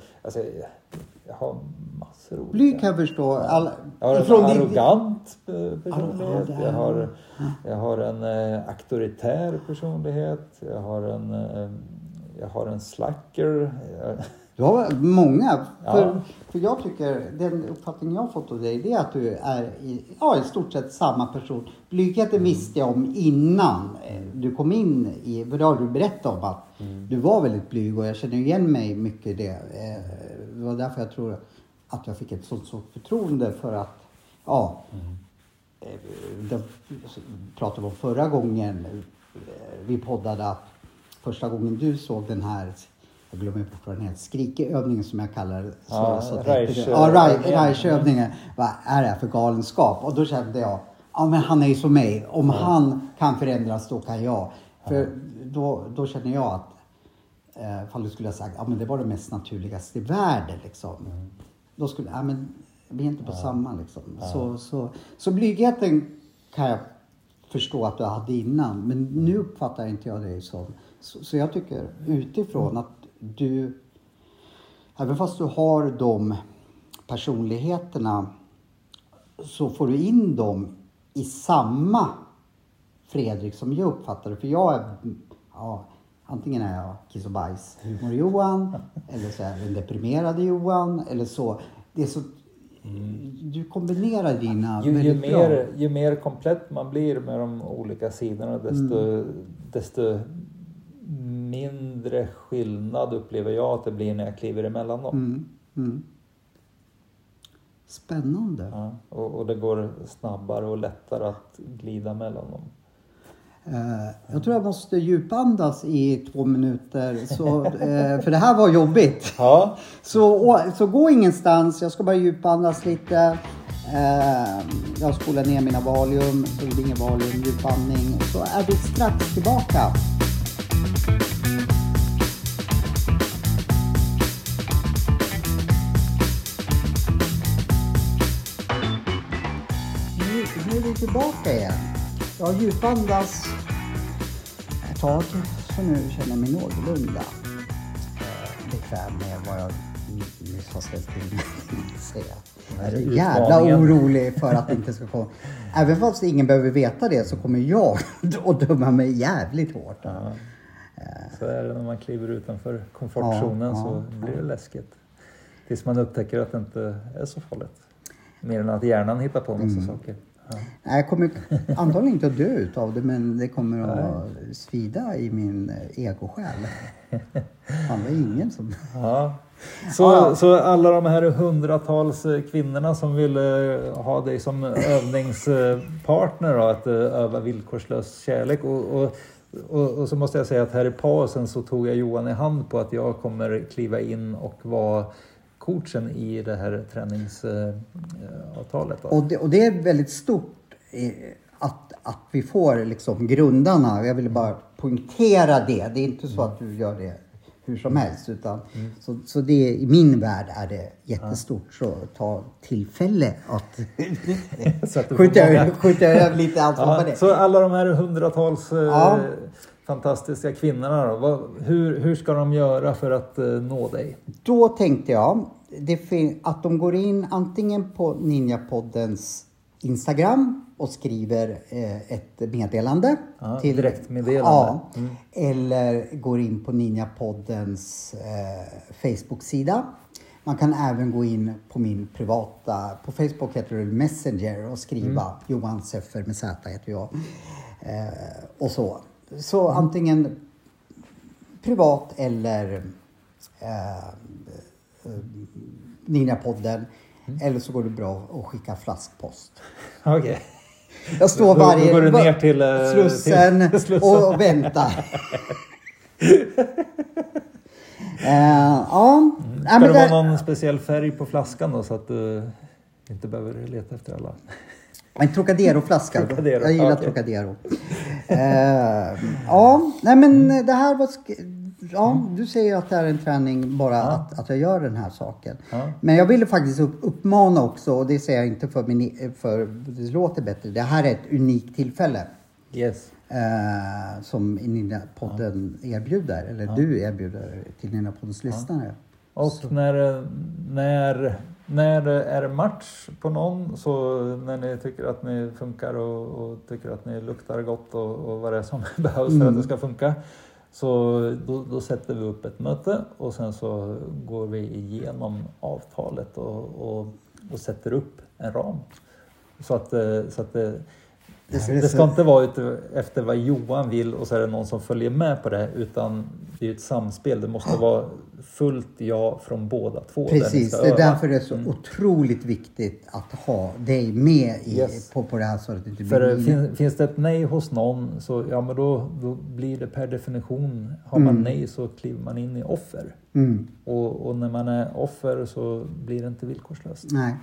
massor olika. Blyg kan jag förstå. Jag har en arrogant personlighet, jag har en auktoritär personlighet, jag har en slacker. Du har många. För jag tycker, den uppfattning jag har fått av dig, det är att du är i stort sett samma person. Blygheten visste jag om innan du kom in i, för då har du berättat om att du var väldigt blyg, och jag känner igen mig mycket i det. Det var därför jag tror att jag fick ett sånt förtroende, för att det pratade om förra gången vi poddade, att första gången du såg den här, jag glömmer bort vad den heter, skrikövningen som jag kallar det. Rajsövningen. Vad är det här för galenskap? Och då kände jag, men han är ju som mig. Om han kan förändras, då kan jag. För då känner jag att ifall du skulle ha sagt, men det var det mest naturligaste i världen liksom. Då skulle, men vi är inte på samma liksom. Så blygheten kan jag förstå att du hade innan, men nu uppfattar inte jag det som. Så jag tycker utifrån att du, även fast du har de personligheterna, så får du in dem i samma Fredrik som jag uppfattar det. För jag är, antingen är jag kiss och bajs humor Johan, eller så är jag den deprimerade Johan, eller så. Det är så, du kombinerar dina ju mer komplett man blir med de olika sidorna, desto mindre skillnad upplever jag att det blir när jag kliver emellan dem. Spännande. Ja, och det går snabbare och lättare att glida mellan dem. Jag tror jag måste djupandas i 2 minuter. Så, för det här var jobbigt. Ja. Så gå ingenstans. Jag ska bara djupandas lite. Jag spolar ner mina valium. Så det blir ingen valium, djupandning. Så är vi strax tillbaka. Nu är vi tillbaka igen. Jag har djupandas ett tag, så nu känner jag mig någorlunda bekväm med vad jag nyss har ställt till med att säga. Jag är jävla orolig för att det inte ska komma. Även fast ingen behöver veta det så kommer jag att döma mig jävligt hårt. Ja. Så är det när man kliver utanför komfortzonen, så blir det läskigt. Tills man upptäcker att det inte är så farligt. Mer än att hjärnan hittar på massa saker. Ja. Jag kommer antagligen inte att dö utav det, men det kommer att svida i min egosjäl. Fan, det är ingen som... Ja. Så alla de här hundratals kvinnorna som vill ha dig som övningspartner då, att öva villkorslös kärlek. Och så måste jag säga att här i pausen så tog jag Johan i hand på att jag kommer kliva in och vara coachen i det här träningsavtalet. Och det är väldigt stort att vi får liksom grundarna. Jag vill bara poängtera det. Det är inte så att du gör det hur som helst. Utan, så det, i min värld är det jättestort. Så ta tillfälle att skjuta över lite allt på det. Så alla de här hundratals fantastiska kvinnorna då, hur ska de göra för att nå dig? Då tänkte jag att de går in antingen på Ninjapoddens Instagram och skriver ett meddelande. Till direktmeddelande. Eller går in på Ninjapoddens Facebook-sida. Man kan även gå in på min privata, på Facebook heter det Messenger, och skriva Johan Seffer med Z heter jag. Och så. Så antingen privat eller Ninjapodden. Eller så går det bra att skicka flaskpost. Okej. Okay. Jag står varje... Då går du ner till Slussen och väntar. Ska det vara någon speciell färg på flaskan då, så att du inte behöver leta efter alla? En Trocadero-flaska. Jag gillar Trocadero. Nej men det här var... du säger att det är en träning bara att jag gör den här saken. Men jag ville faktiskt uppmana också, och det säger jag inte för det låter bättre. Det här är ett unikt tillfälle. Yes. Som Ninjapodden erbjuder, eller du erbjuder till Ninjapoddens lyssnare. Och när är det match på någon, så när ni tycker att ni funkar och tycker att ni luktar gott och vad det är som behövs för att det ska funka, så då sätter vi upp ett möte och sen så går vi igenom avtalet och sätter upp en ram. Så att det ska inte vara efter vad Johan vill och så är det någon som följer med på det, utan det är ett samspel. Det måste vara fullt från båda två. Precis, det är därför det är så otroligt viktigt att ha dig med på det här. Så att det inte blir finns det ett nej hos någon, så men då blir det per definition, har man nej så kliver man in i offer. Och när man är offer så blir det inte villkorslöst. Nej.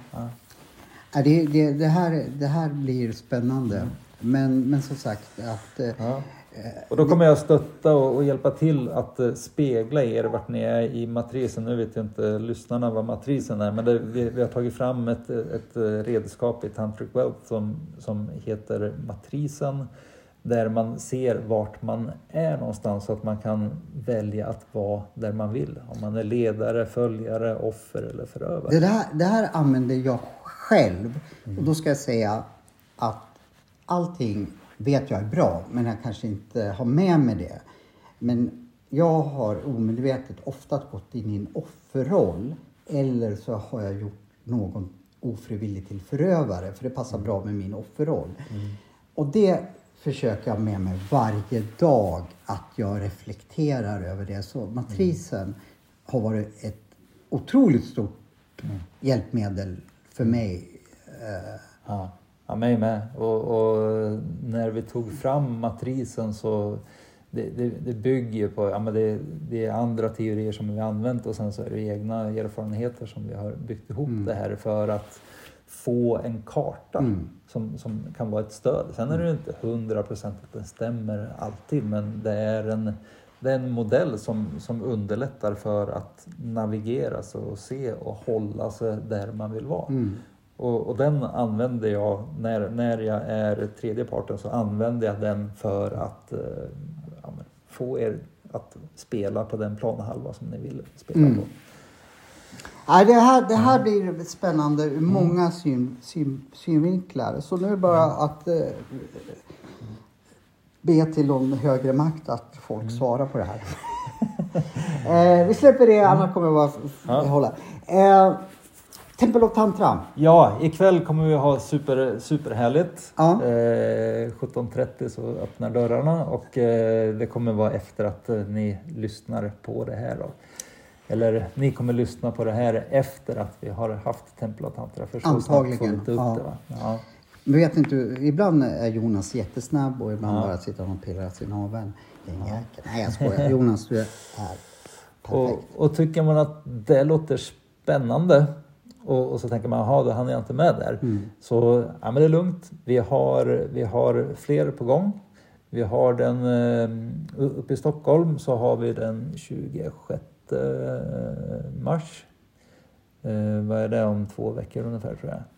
Det här blir spännande. Men som sagt att... Och då kommer jag stötta och hjälpa till att spegla er vart ni är i matrisen. Nu vet ju inte lyssnarna vad matrisen är, men vi har tagit fram ett redskap i Tantric Wealth som heter matrisen. Där man ser vart man är någonstans, så att man kan välja att vara där man vill. Om man är ledare, följare, offer eller förövare. Det här använder jag själv. Och då ska jag säga att allting vet jag är bra, men jag kanske inte har med mig det. Men jag har omedvetet ofta gått in i en offerroll, eller så har jag gjort någon ofrivilligt till förövare, för det passar bra med min offerroll. Och det försöker jag med mig varje dag, att jag reflekterar över det. Så matrisen har varit ett otroligt stort hjälpmedel för mig. Ja, mig med. Och när vi tog fram matrisen så det bygger ju på, det är andra teorier som vi har använt och sen så är det egna erfarenheter som vi har byggt ihop det här för att få en karta som kan vara ett stöd. Sen är det ju inte 100% att det stämmer alltid, men det är en modell som underlättar för att navigera sig och se och hålla sig där man vill vara. Och den använder jag när jag är tredje parten, så använder jag den för att få er att spela på den planhalva som ni vill spela på. Ja, det här blir spännande ur många synvinklar. Så nu är det bara att be till någon högre makt att folk svarar på det här. Vi släpper det, annars kommer det vara hålla. Tempel of Tantra. Ja, ikväll kommer vi ha superhärligt. 17:30 så öppnar dörrarna och det kommer vara efter att ni lyssnar på det här då. Eller ni kommer lyssna på det här efter att vi har haft Tempel of Tantra. För så antagligen. får vi inte upp det, va? Ja. Jag vet inte, ibland är Jonas jättesnabb och ibland bara sitter han och pillar sin naveln. Nej, jag skojar. Jonas, du är perfekt. Och tycker man att det låter spännande och så tänker man, då hann jag inte med där. Så men det är lugnt. Vi har fler på gång. Vi har den uppe i Stockholm, så har vi den 26 mars. Vad är det, om 2 veckor ungefär, tror jag.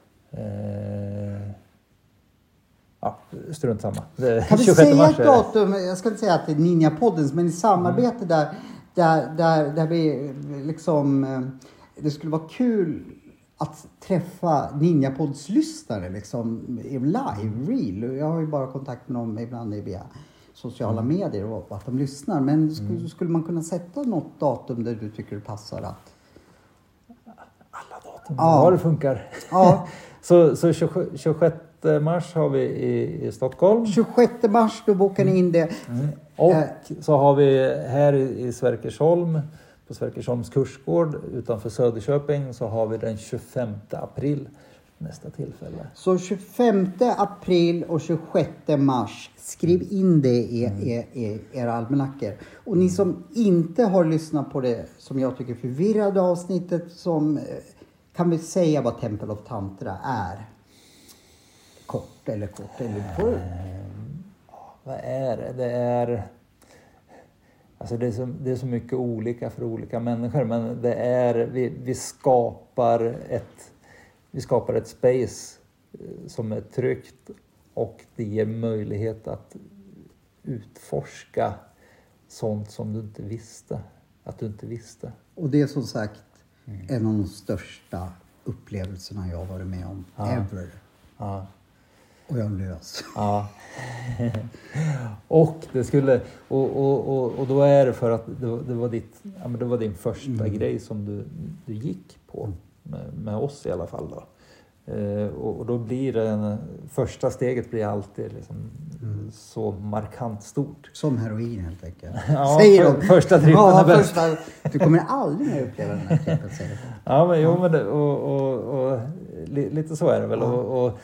Strunt samma. Kan vi säga ett datum? Jag ska inte säga att det är Ninjapoddens, men i samarbete där vi liksom, det skulle vara kul att träffa Ninjapodds-lyssnare liksom live, real. Jag har ju bara kontakt med dem ibland via sociala medier och att de lyssnar. Men skulle man kunna sätta något datum där du tycker det passar att... Alla datum, ja, det funkar. Ja. så 26 mars har vi i Stockholm. 26 mars, då bokar ni in det. Och så har vi här i Sverkersholm, på Sverkersholms kursgård utanför Söderköping, så har vi den 25 april nästa tillfälle. Så 25 april och 26 mars, skriv in det i era almanackor. Och ni som inte har lyssnat på det, som jag tycker förvirrade avsnittet, som kan vi säga vad Tempel of Tantra är? Kort eller vad är det? Det är... Alltså det är så mycket olika för olika människor, men det är, vi skapar ett space som är tryggt och det ger möjlighet att utforska sånt som du inte visste. Och det är som sagt en av de största upplevelserna jag har varit med om ever. Ja. Och jag lös. Ja. Och det skulle och då är det för att det var din första grej som du gick på med oss i alla fall då. Och då blir det första steget blir alltid liksom så markant stort. Som heroin helt enkelt. Ja, första trippen är bäst. Du kommer aldrig mer uppleva den här trippen, säger du. Ja, men men det, och lite så är det väl. Och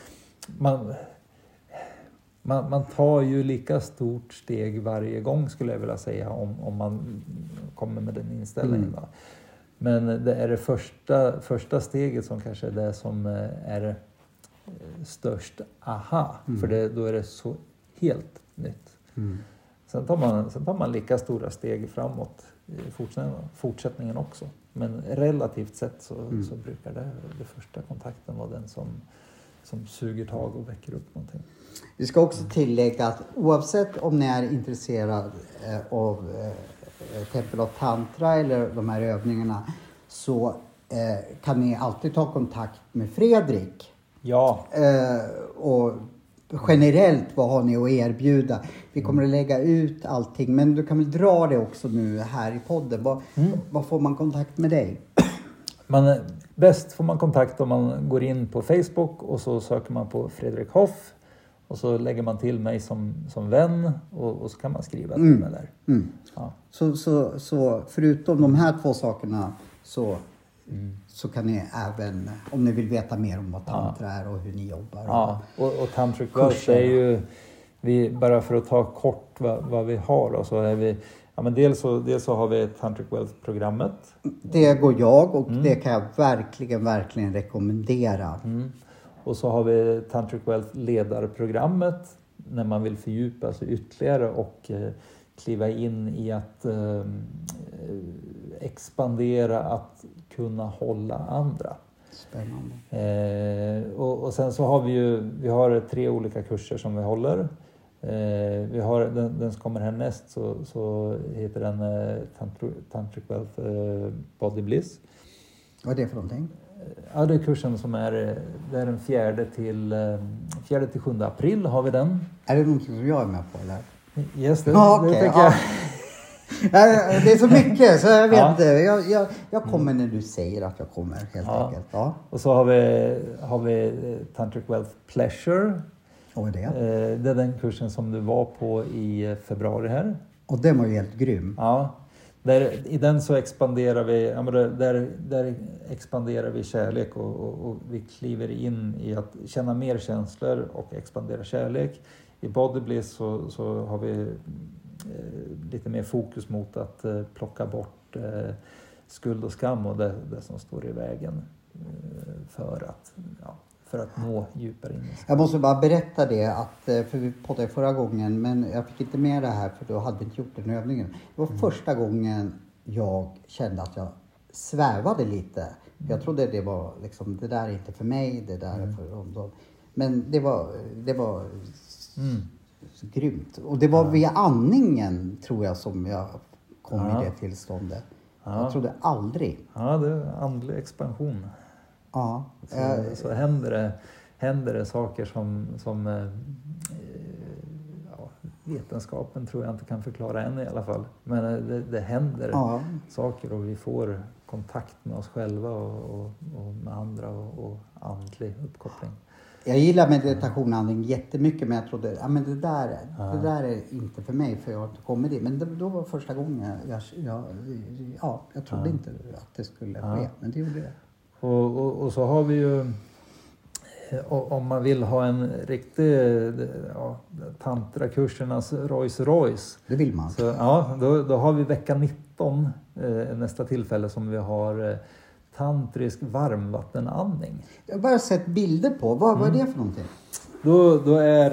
man tar ju lika stort steg varje gång, skulle jag vilja säga, om man kommer med den inställningen då. Men det är det första steget som kanske är det som är störst för då är det så helt nytt. Sen tar man lika stora steg framåt i fortsättningen också. Men relativt sett så brukar det första kontakten vara den som suger tag och väcker upp någonting. Vi ska också tillägga att oavsett om ni är intresserad av Tempel of Tantra eller de här övningarna, så kan ni alltid ta kontakt med Fredrik. Ja. Och generellt, vad har ni att erbjuda? Vi kommer att lägga ut allting, men du kan väl dra det också nu här i podden. Vad får man kontakt med dig? Bäst får man kontakt om man går in på Facebook och så söker man på Fredrik Hoff. Och så lägger man till mig som vän och så kan man skriva till mig där. Ja. Så förutom de här 2 sakerna, så så kan ni även, om ni vill veta mer om vad tantra är och hur ni jobbar. Ja, och Tantric Wealth är ju, bara för att ta kort vad vi har då, så är vi, men dels så har vi Tantric Wealth-programmet. Det går jag och det kan jag verkligen rekommendera. Och så har vi Tantric Wealth-ledarprogrammet när man vill fördjupa sig ytterligare och kliva in i att expandera, att kunna hålla andra. Spännande. Och sen så har vi har 3 olika kurser som vi håller. Vi har den som kommer härnäst, så heter den Tantric Wealth Body Bliss. Vad är det för någonting? Ja, det är kursen som är den 4 till 7 april har vi den. Är det någonting som jag är med på eller? Yes, det Okay, tycker jag. Det är så mycket så jag vet inte. Jag kommer när du säger att jag kommer helt enkelt. Ja. Och så har vi Tantric Wealth Pleasure. Och vad är det? Det är den kursen som du var på i februari här. Och den var ju helt grym. Ja. I den så expanderar vi, där expanderar vi kärlek och vi kliver in i att känna mer känslor och expandera kärlek. I Body Bliss så har vi lite mer fokus mot att plocka bort skuld och skam och det som står i vägen för att nå djupare in. Jag måste bara berätta det att, för vi poddade förra gången men jag fick inte med det här för då hade vi inte gjort den övningen. Det var första gången jag kände att jag svävade lite. Jag trodde det var liksom, det där är inte för mig, det där är för dem. Men det var så grymt. Och det var via andningen tror jag som jag kom i det tillståndet. Jag trodde aldrig. Ja, det är andlig expansion. Ja. Så händer det saker som vetenskapen tror jag inte kan förklara än i alla fall. Men det händer saker och vi får kontakt med oss själva och med andra och andlig uppkoppling. Jag gillar meditation och andning jättemycket men jag trodde det där är inte för mig för jag har inte kommit dit. Men då var första gången jag trodde inte att det skulle ske men det gjorde det. Och så har vi ju, om man vill ha en riktig tantrakursernas Rolls Royce. Det vill man. Så, då har vi vecka 19 nästa tillfälle som vi har tantrisk varmvattenandning. Jag har bara sett bilder på. Vad är det för någonting? Då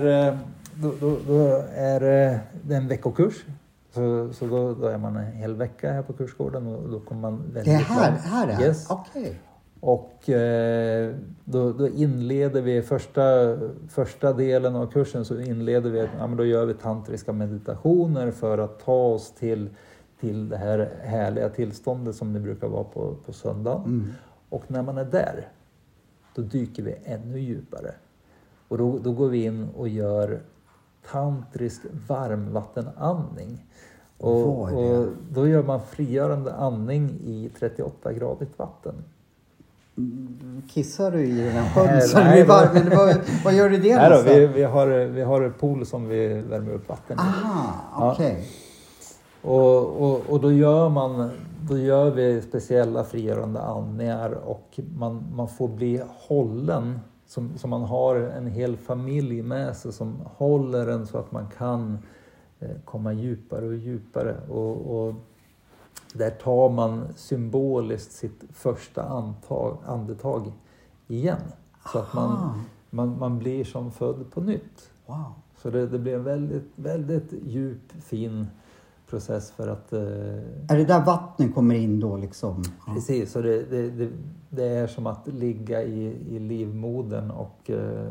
är det en veckokurs. Så då är man en hel vecka här på kursgården och då kommer man väldigt långt. Det här är? Yes. Okej. Och då inleder vi första delen av kursen så inleder vi då gör vi tantriska meditationer för att ta oss till det här härliga tillståndet som det brukar vara på söndagen. Och när man är där då dyker vi ännu djupare. Och då går vi in och gör tantrisk varmvattenandning. Och då gör man frigörande andning i 38-gradigt vatten. Kissar du i den sjön som vi varm? Vad gör du det någonstans? Vi har en pool som vi värmer upp vatten. Aha, okej. Och då gör vi speciella frigörande andningar och man får bli hållen som man har en hel familj med sig som håller en så att man kan komma djupare och djupare och där tar man symboliskt sitt första andetag igen så att man blir som född på nytt. Wow. Så det blir en väldigt, väldigt djup, fin process för att... Är det där vattnet kommer in då liksom? Precis, så det är som att ligga i livmodern och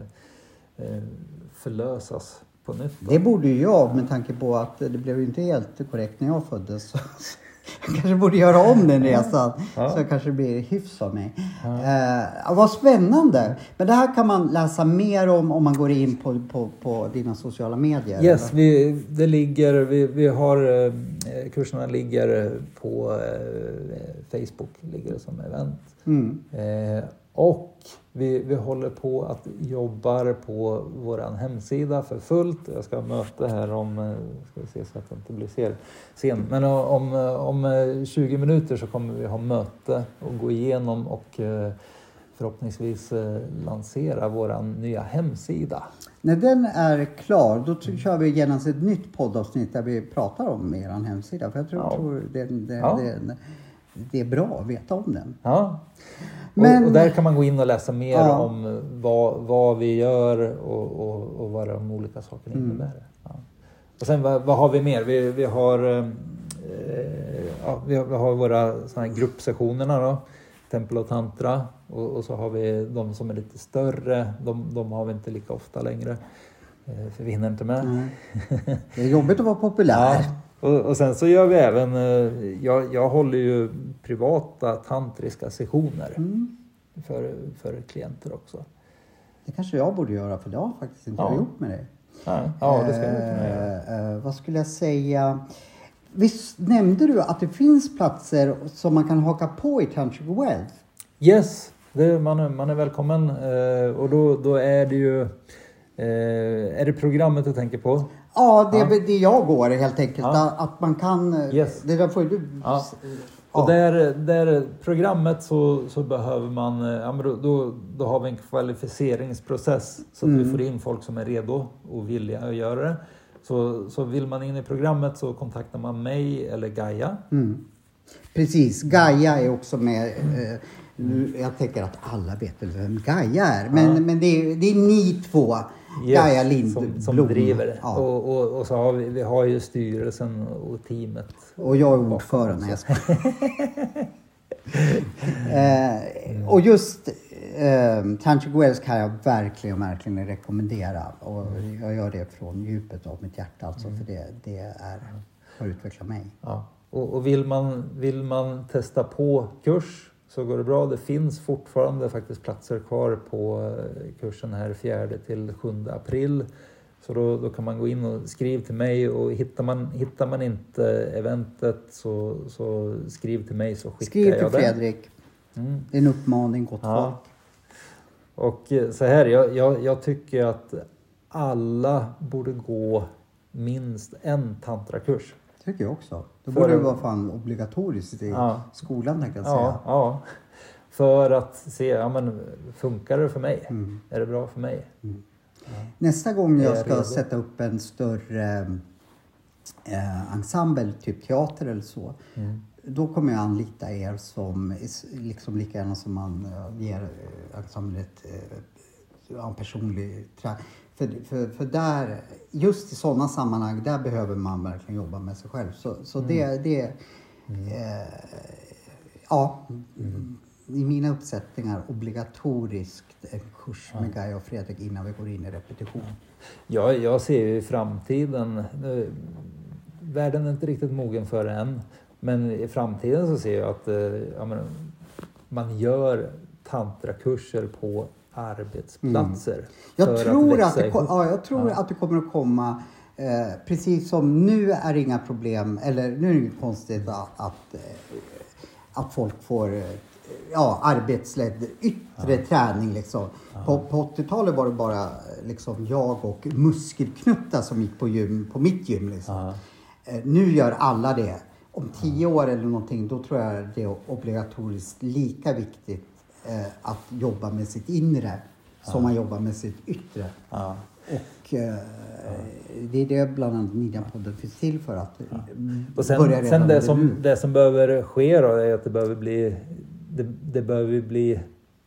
förlösas på nytt. Det borde ju jag med tanke på att det blev ju inte helt korrekt när jag föddes. Så jag kanske borde göra om den resan så jag kanske blir hyfs av mig. Vad spännande. Men det här kan man läsa mer om man går in på dina sociala medier. Yes, vi har kurserna ligger på Facebook ligger det som event. Och vi håller på att jobbar på våran hemsida för fullt. Jag ska ha möte här om, ska vi se så att det inte blir sen. Men om 20 minuter så kommer vi ha möte och gå igenom och förhoppningsvis lansera våran nya hemsida. När den är klar, då kör vi genast ett nytt poddavsnitt där vi pratar om er hemsida. För jag tror det är bra att veta om den. Ja. Och där kan man gå in och läsa mer om vad vi gör och vad de olika sakerna innebär. Ja. Och sen vad har vi mer? Vi har våra såna här gruppsessionerna då. Tempel och tantra. Och så har vi de som är lite större. De har vi inte lika ofta längre. För vi hinner inte med. Det är jobbigt att vara populär. Ja. Och sen så gör vi även, jag håller ju privata tantriska sessioner för klienter också. Det kanske jag borde göra, för det har faktiskt inte jag gjort med dig. Ja, det ska jag kunna göra. Vad skulle jag säga? Visst nämnde du att det finns platser som man kan haka på i Tantric Wealth? Yes, man är välkommen. Och då är det ju... är det programmet du tänker på? Ja, det jag går helt enkelt. Att man kan... Yes. Det där får ju du... Ja. Och där programmet så behöver man... Då har vi en kvalificeringsprocess. Så att vi får in folk som är redo och villiga att göra det. Så vill man in i programmet så kontaktar man mig eller Gaia. Precis, Gaia är också med... Jag tänker att alla vet väl vem Gaia är. Men det är ni två. Gaia Lindblom. Som driver det. Ja. Och så har vi har ju styrelsen och teamet. Och jag är ordförande. Och just Tantric Wealth kan jag verkligen rekommendera. Och jag gör det från djupet av mitt hjärta. Alltså, för det har utvecklat mig. Ja. Och vill man testa på kurs så går det bra. Det finns fortfarande faktiskt platser kvar på kursen här 4-7 april. Så då kan man gå in och skriva till mig. Och hittar man inte eventet så skriv till mig så skickar jag det. Skriv till Fredrik. Det är en uppmaning, gott folk. Och så här, jag tycker att alla borde gå minst en tantrakurs. Tycker jag också. Då borde det vara fan obligatoriskt i skolan, kan jag säga. Ja. För att se, funkar det för mig? Är det bra för mig? Nästa gång jag ska sätta upp en större ensemble, typ teater eller så. Då kommer jag anlita er som liksom lika gärna som man ger ensemblet personlig träning. För där, just i sådana sammanhang, där behöver man verkligen jobba med sig själv. Så i mina uppsättningar obligatoriskt en kurs med Gaia och Fredrik innan vi går in i repetition. Ja, jag ser ju i framtiden, världen är inte riktigt mogen för än, men i framtiden så ser jag att man gör tantrakurser på arbetsplatser. Jag tror att det kommer att komma, precis som nu är det inga problem, eller nu är det inget konstigt att folk får arbetsledd yttre träning liksom. På 80-talet var det bara liksom jag och muskelknuttar som gick på mitt gym liksom. Nu gör alla det. Om 10 år eller någonting, då tror jag det är obligatoriskt lika viktigt att jobba med sitt inre som man jobbar med sitt yttre. Och det är det bland annat Midjan-podden finns till för att och sen det som behöver ske då är att det behöver bli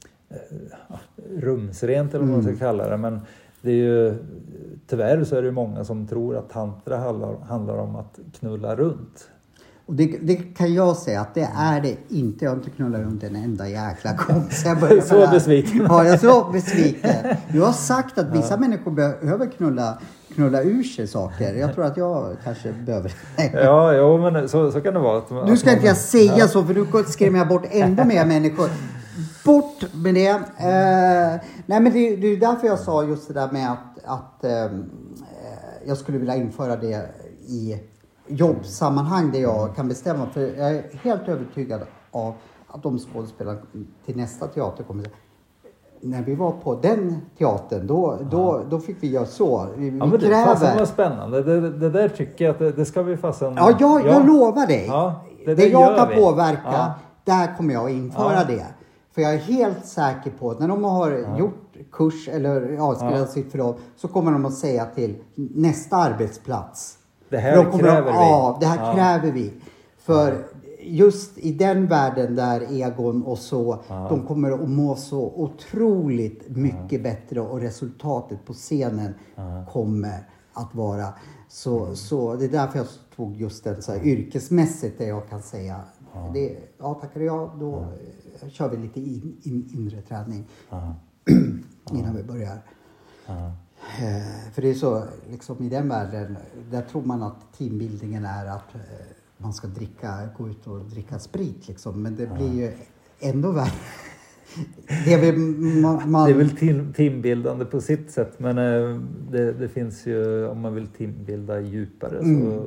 rumsrent eller vad man ska kalla det, men det är ju tyvärr så är det många som tror att tantra handlar om att knulla runt. Och det kan jag säga att det är det inte. Jag har inte knullat runt en enda jäkla gång. Jag är så besviken. Ja, jag är så besviken. Du har sagt att vissa människor behöver knulla ur sig saker. Jag tror att jag kanske behöver. Men så kan det vara. Nu ska inte jag säga så, för du skrämmer bort ändå mer människor. Bort med det. Nej, men det är därför jag sa just det där med att jag skulle vilja införa det i jobbsammanhang där jag kan bestämma. För jag är helt övertygad av att de skådespelare till nästa teater kommer att säga: när vi var på den teatern, då fick vi göra så. Vi men det kräver... var spännande. Det där tycker jag att det ska vi fasen... Ja, jag lovar dig. Ja, det jag kan påverka, där kommer jag att införa det. För jag är helt säker på att när de har gjort kurs eller skräddarsytt för dem, så kommer de att säga till nästa arbetsplats. Det här kräver vi. Det här kräver vi. För just i den världen där Egon och så, de kommer att må så otroligt mycket bättre och resultatet på scenen kommer att vara så det är därför jag tog just den så här yrkesmässigt, där jag kan säga tackar jag, då kör vi lite inre träning innan vi börjar. För det är så liksom i den världen, där tror man att teambuildingen är att man ska gå ut och dricka sprit liksom, men det blir ju ändå värre. Det är väl teambildande på sitt sätt, men det finns ju, om man vill teambilda djupare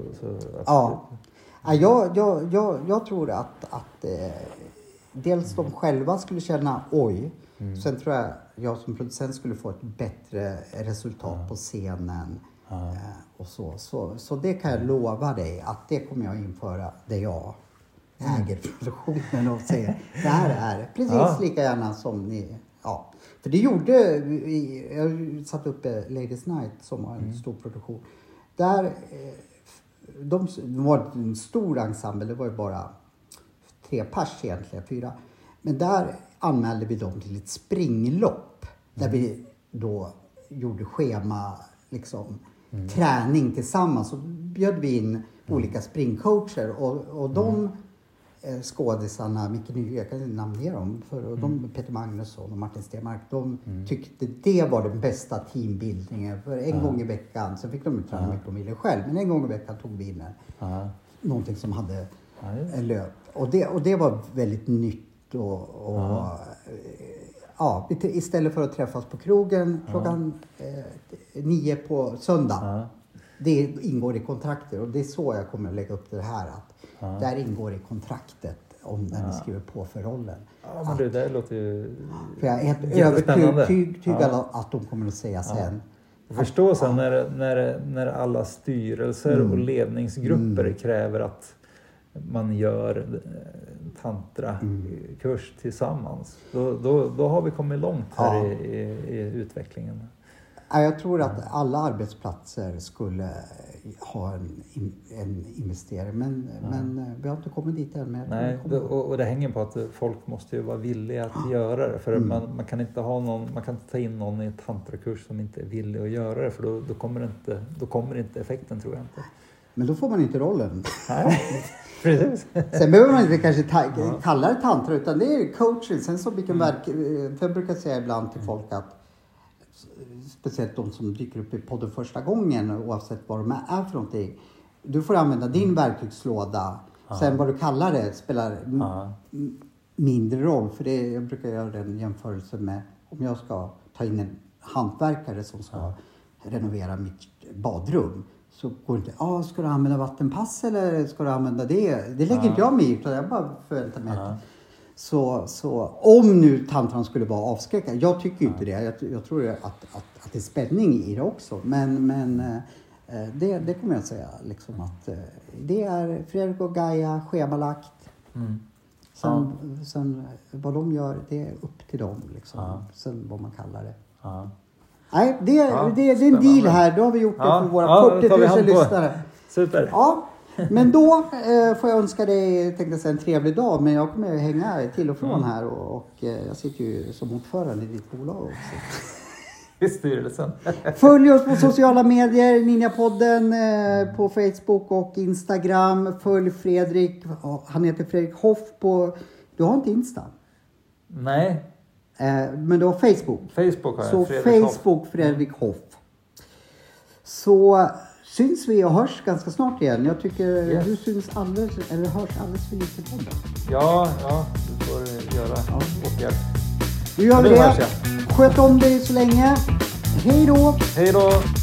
jag tror att dels de själva skulle känna sen tror jag som producent skulle få ett bättre resultat på scenen. Och så det kan jag lova dig att det kommer jag införa, där jag äger produktionen och säger det här är precis lika gärna som ni. För det gjorde jag satt upp Ladies Night som var en stor produktion. Där de var en stor ensemble, det var ju bara 3 pers egentligen, 4. Men där anmälde vi dem till ett springlopp där vi då gjorde schema liksom träning tillsammans, så bjöd vi in olika springcoacher och de skådisarna, Micke Nygren, jag kan namnge dem, för de, Peter Magnusson och Martin Stenmark, de tyckte det var den bästa teambildningen, för en gång i veckan, sen fick de ju träna mycket de ville själv, men en gång i veckan tog vi in någonting som hade en löp, och det var väldigt nytt och istället för att träffas på krogen klockan 9 på söndag. Det ingår i kontrakter, och det är så jag kommer att lägga upp det här, att där ingår i kontraktet om när ni skriver på för rollen. Ja, men det där låter ju... För jag är helt övertygad att de kommer att säga sen. Jag förstår sen när alla styrelser och ledningsgrupper kräver att man gör tantra-kurs tillsammans. Då har vi kommit långt här i utvecklingen. Jag tror att alla arbetsplatser skulle ha en investering, men vi har inte kommit dit än. Nej, och det hänger på att folk måste ju vara villiga att göra det. För man kan inte ta in någon i ett tantrakurs som inte är villig att göra det, för då kommer inte effekten, tror jag inte. Men då får man inte rollen. Nej, precis. Sen behöver man inte kanske kalla det tantra, utan det är coaching. Sen så för jag brukar säga ibland till folk att, speciellt de som dyker upp i podden första gången, oavsett vad de är för någonting, du får använda din verktygslåda. Sen vad du kallar det spelar mindre roll, för jag brukar göra den jämförelsen med om jag ska ta in en hantverkare som ska renovera mitt badrum, så går det inte, ska du använda vattenpass eller ska du använda det? Det lägger inte jag mig i, utan jag bara förväntar mig så om nu tantran skulle vara avskräckande, jag tycker inte det. Jag tror att det är spänning i det också. Men det kommer jag säga. Liksom att det är Fredrik och Gaia schemalagt. Sen vad de gör, det är upp till dem. Liksom. Sen vad man kallar det. Nej, det är en deal här. Då har vi gjort det för våra 40 000 lyssnare. Super. Ja. Men då får jag önska dig, tänkte säga, en trevlig dag. Men jag kommer att hänga till och från här. Och jag sitter ju som ordförande i ditt bolag också. I styrelsen. Följ oss på sociala medier, Ninjapodden på Facebook och Instagram. Följ Fredrik, han heter Fredrik Hoff på... Du har inte Insta? Nej. Men du har Facebook. Facebook har jag. Så Facebook Fredrik Hoff. Så... syns vi och hörs ganska snart igen. Jag tycker du syns hörs alldeles för lite på det. Ja, du får göra åtgärd. Nu gör vi det. Sköt om dig så länge. Hej då! Hej då!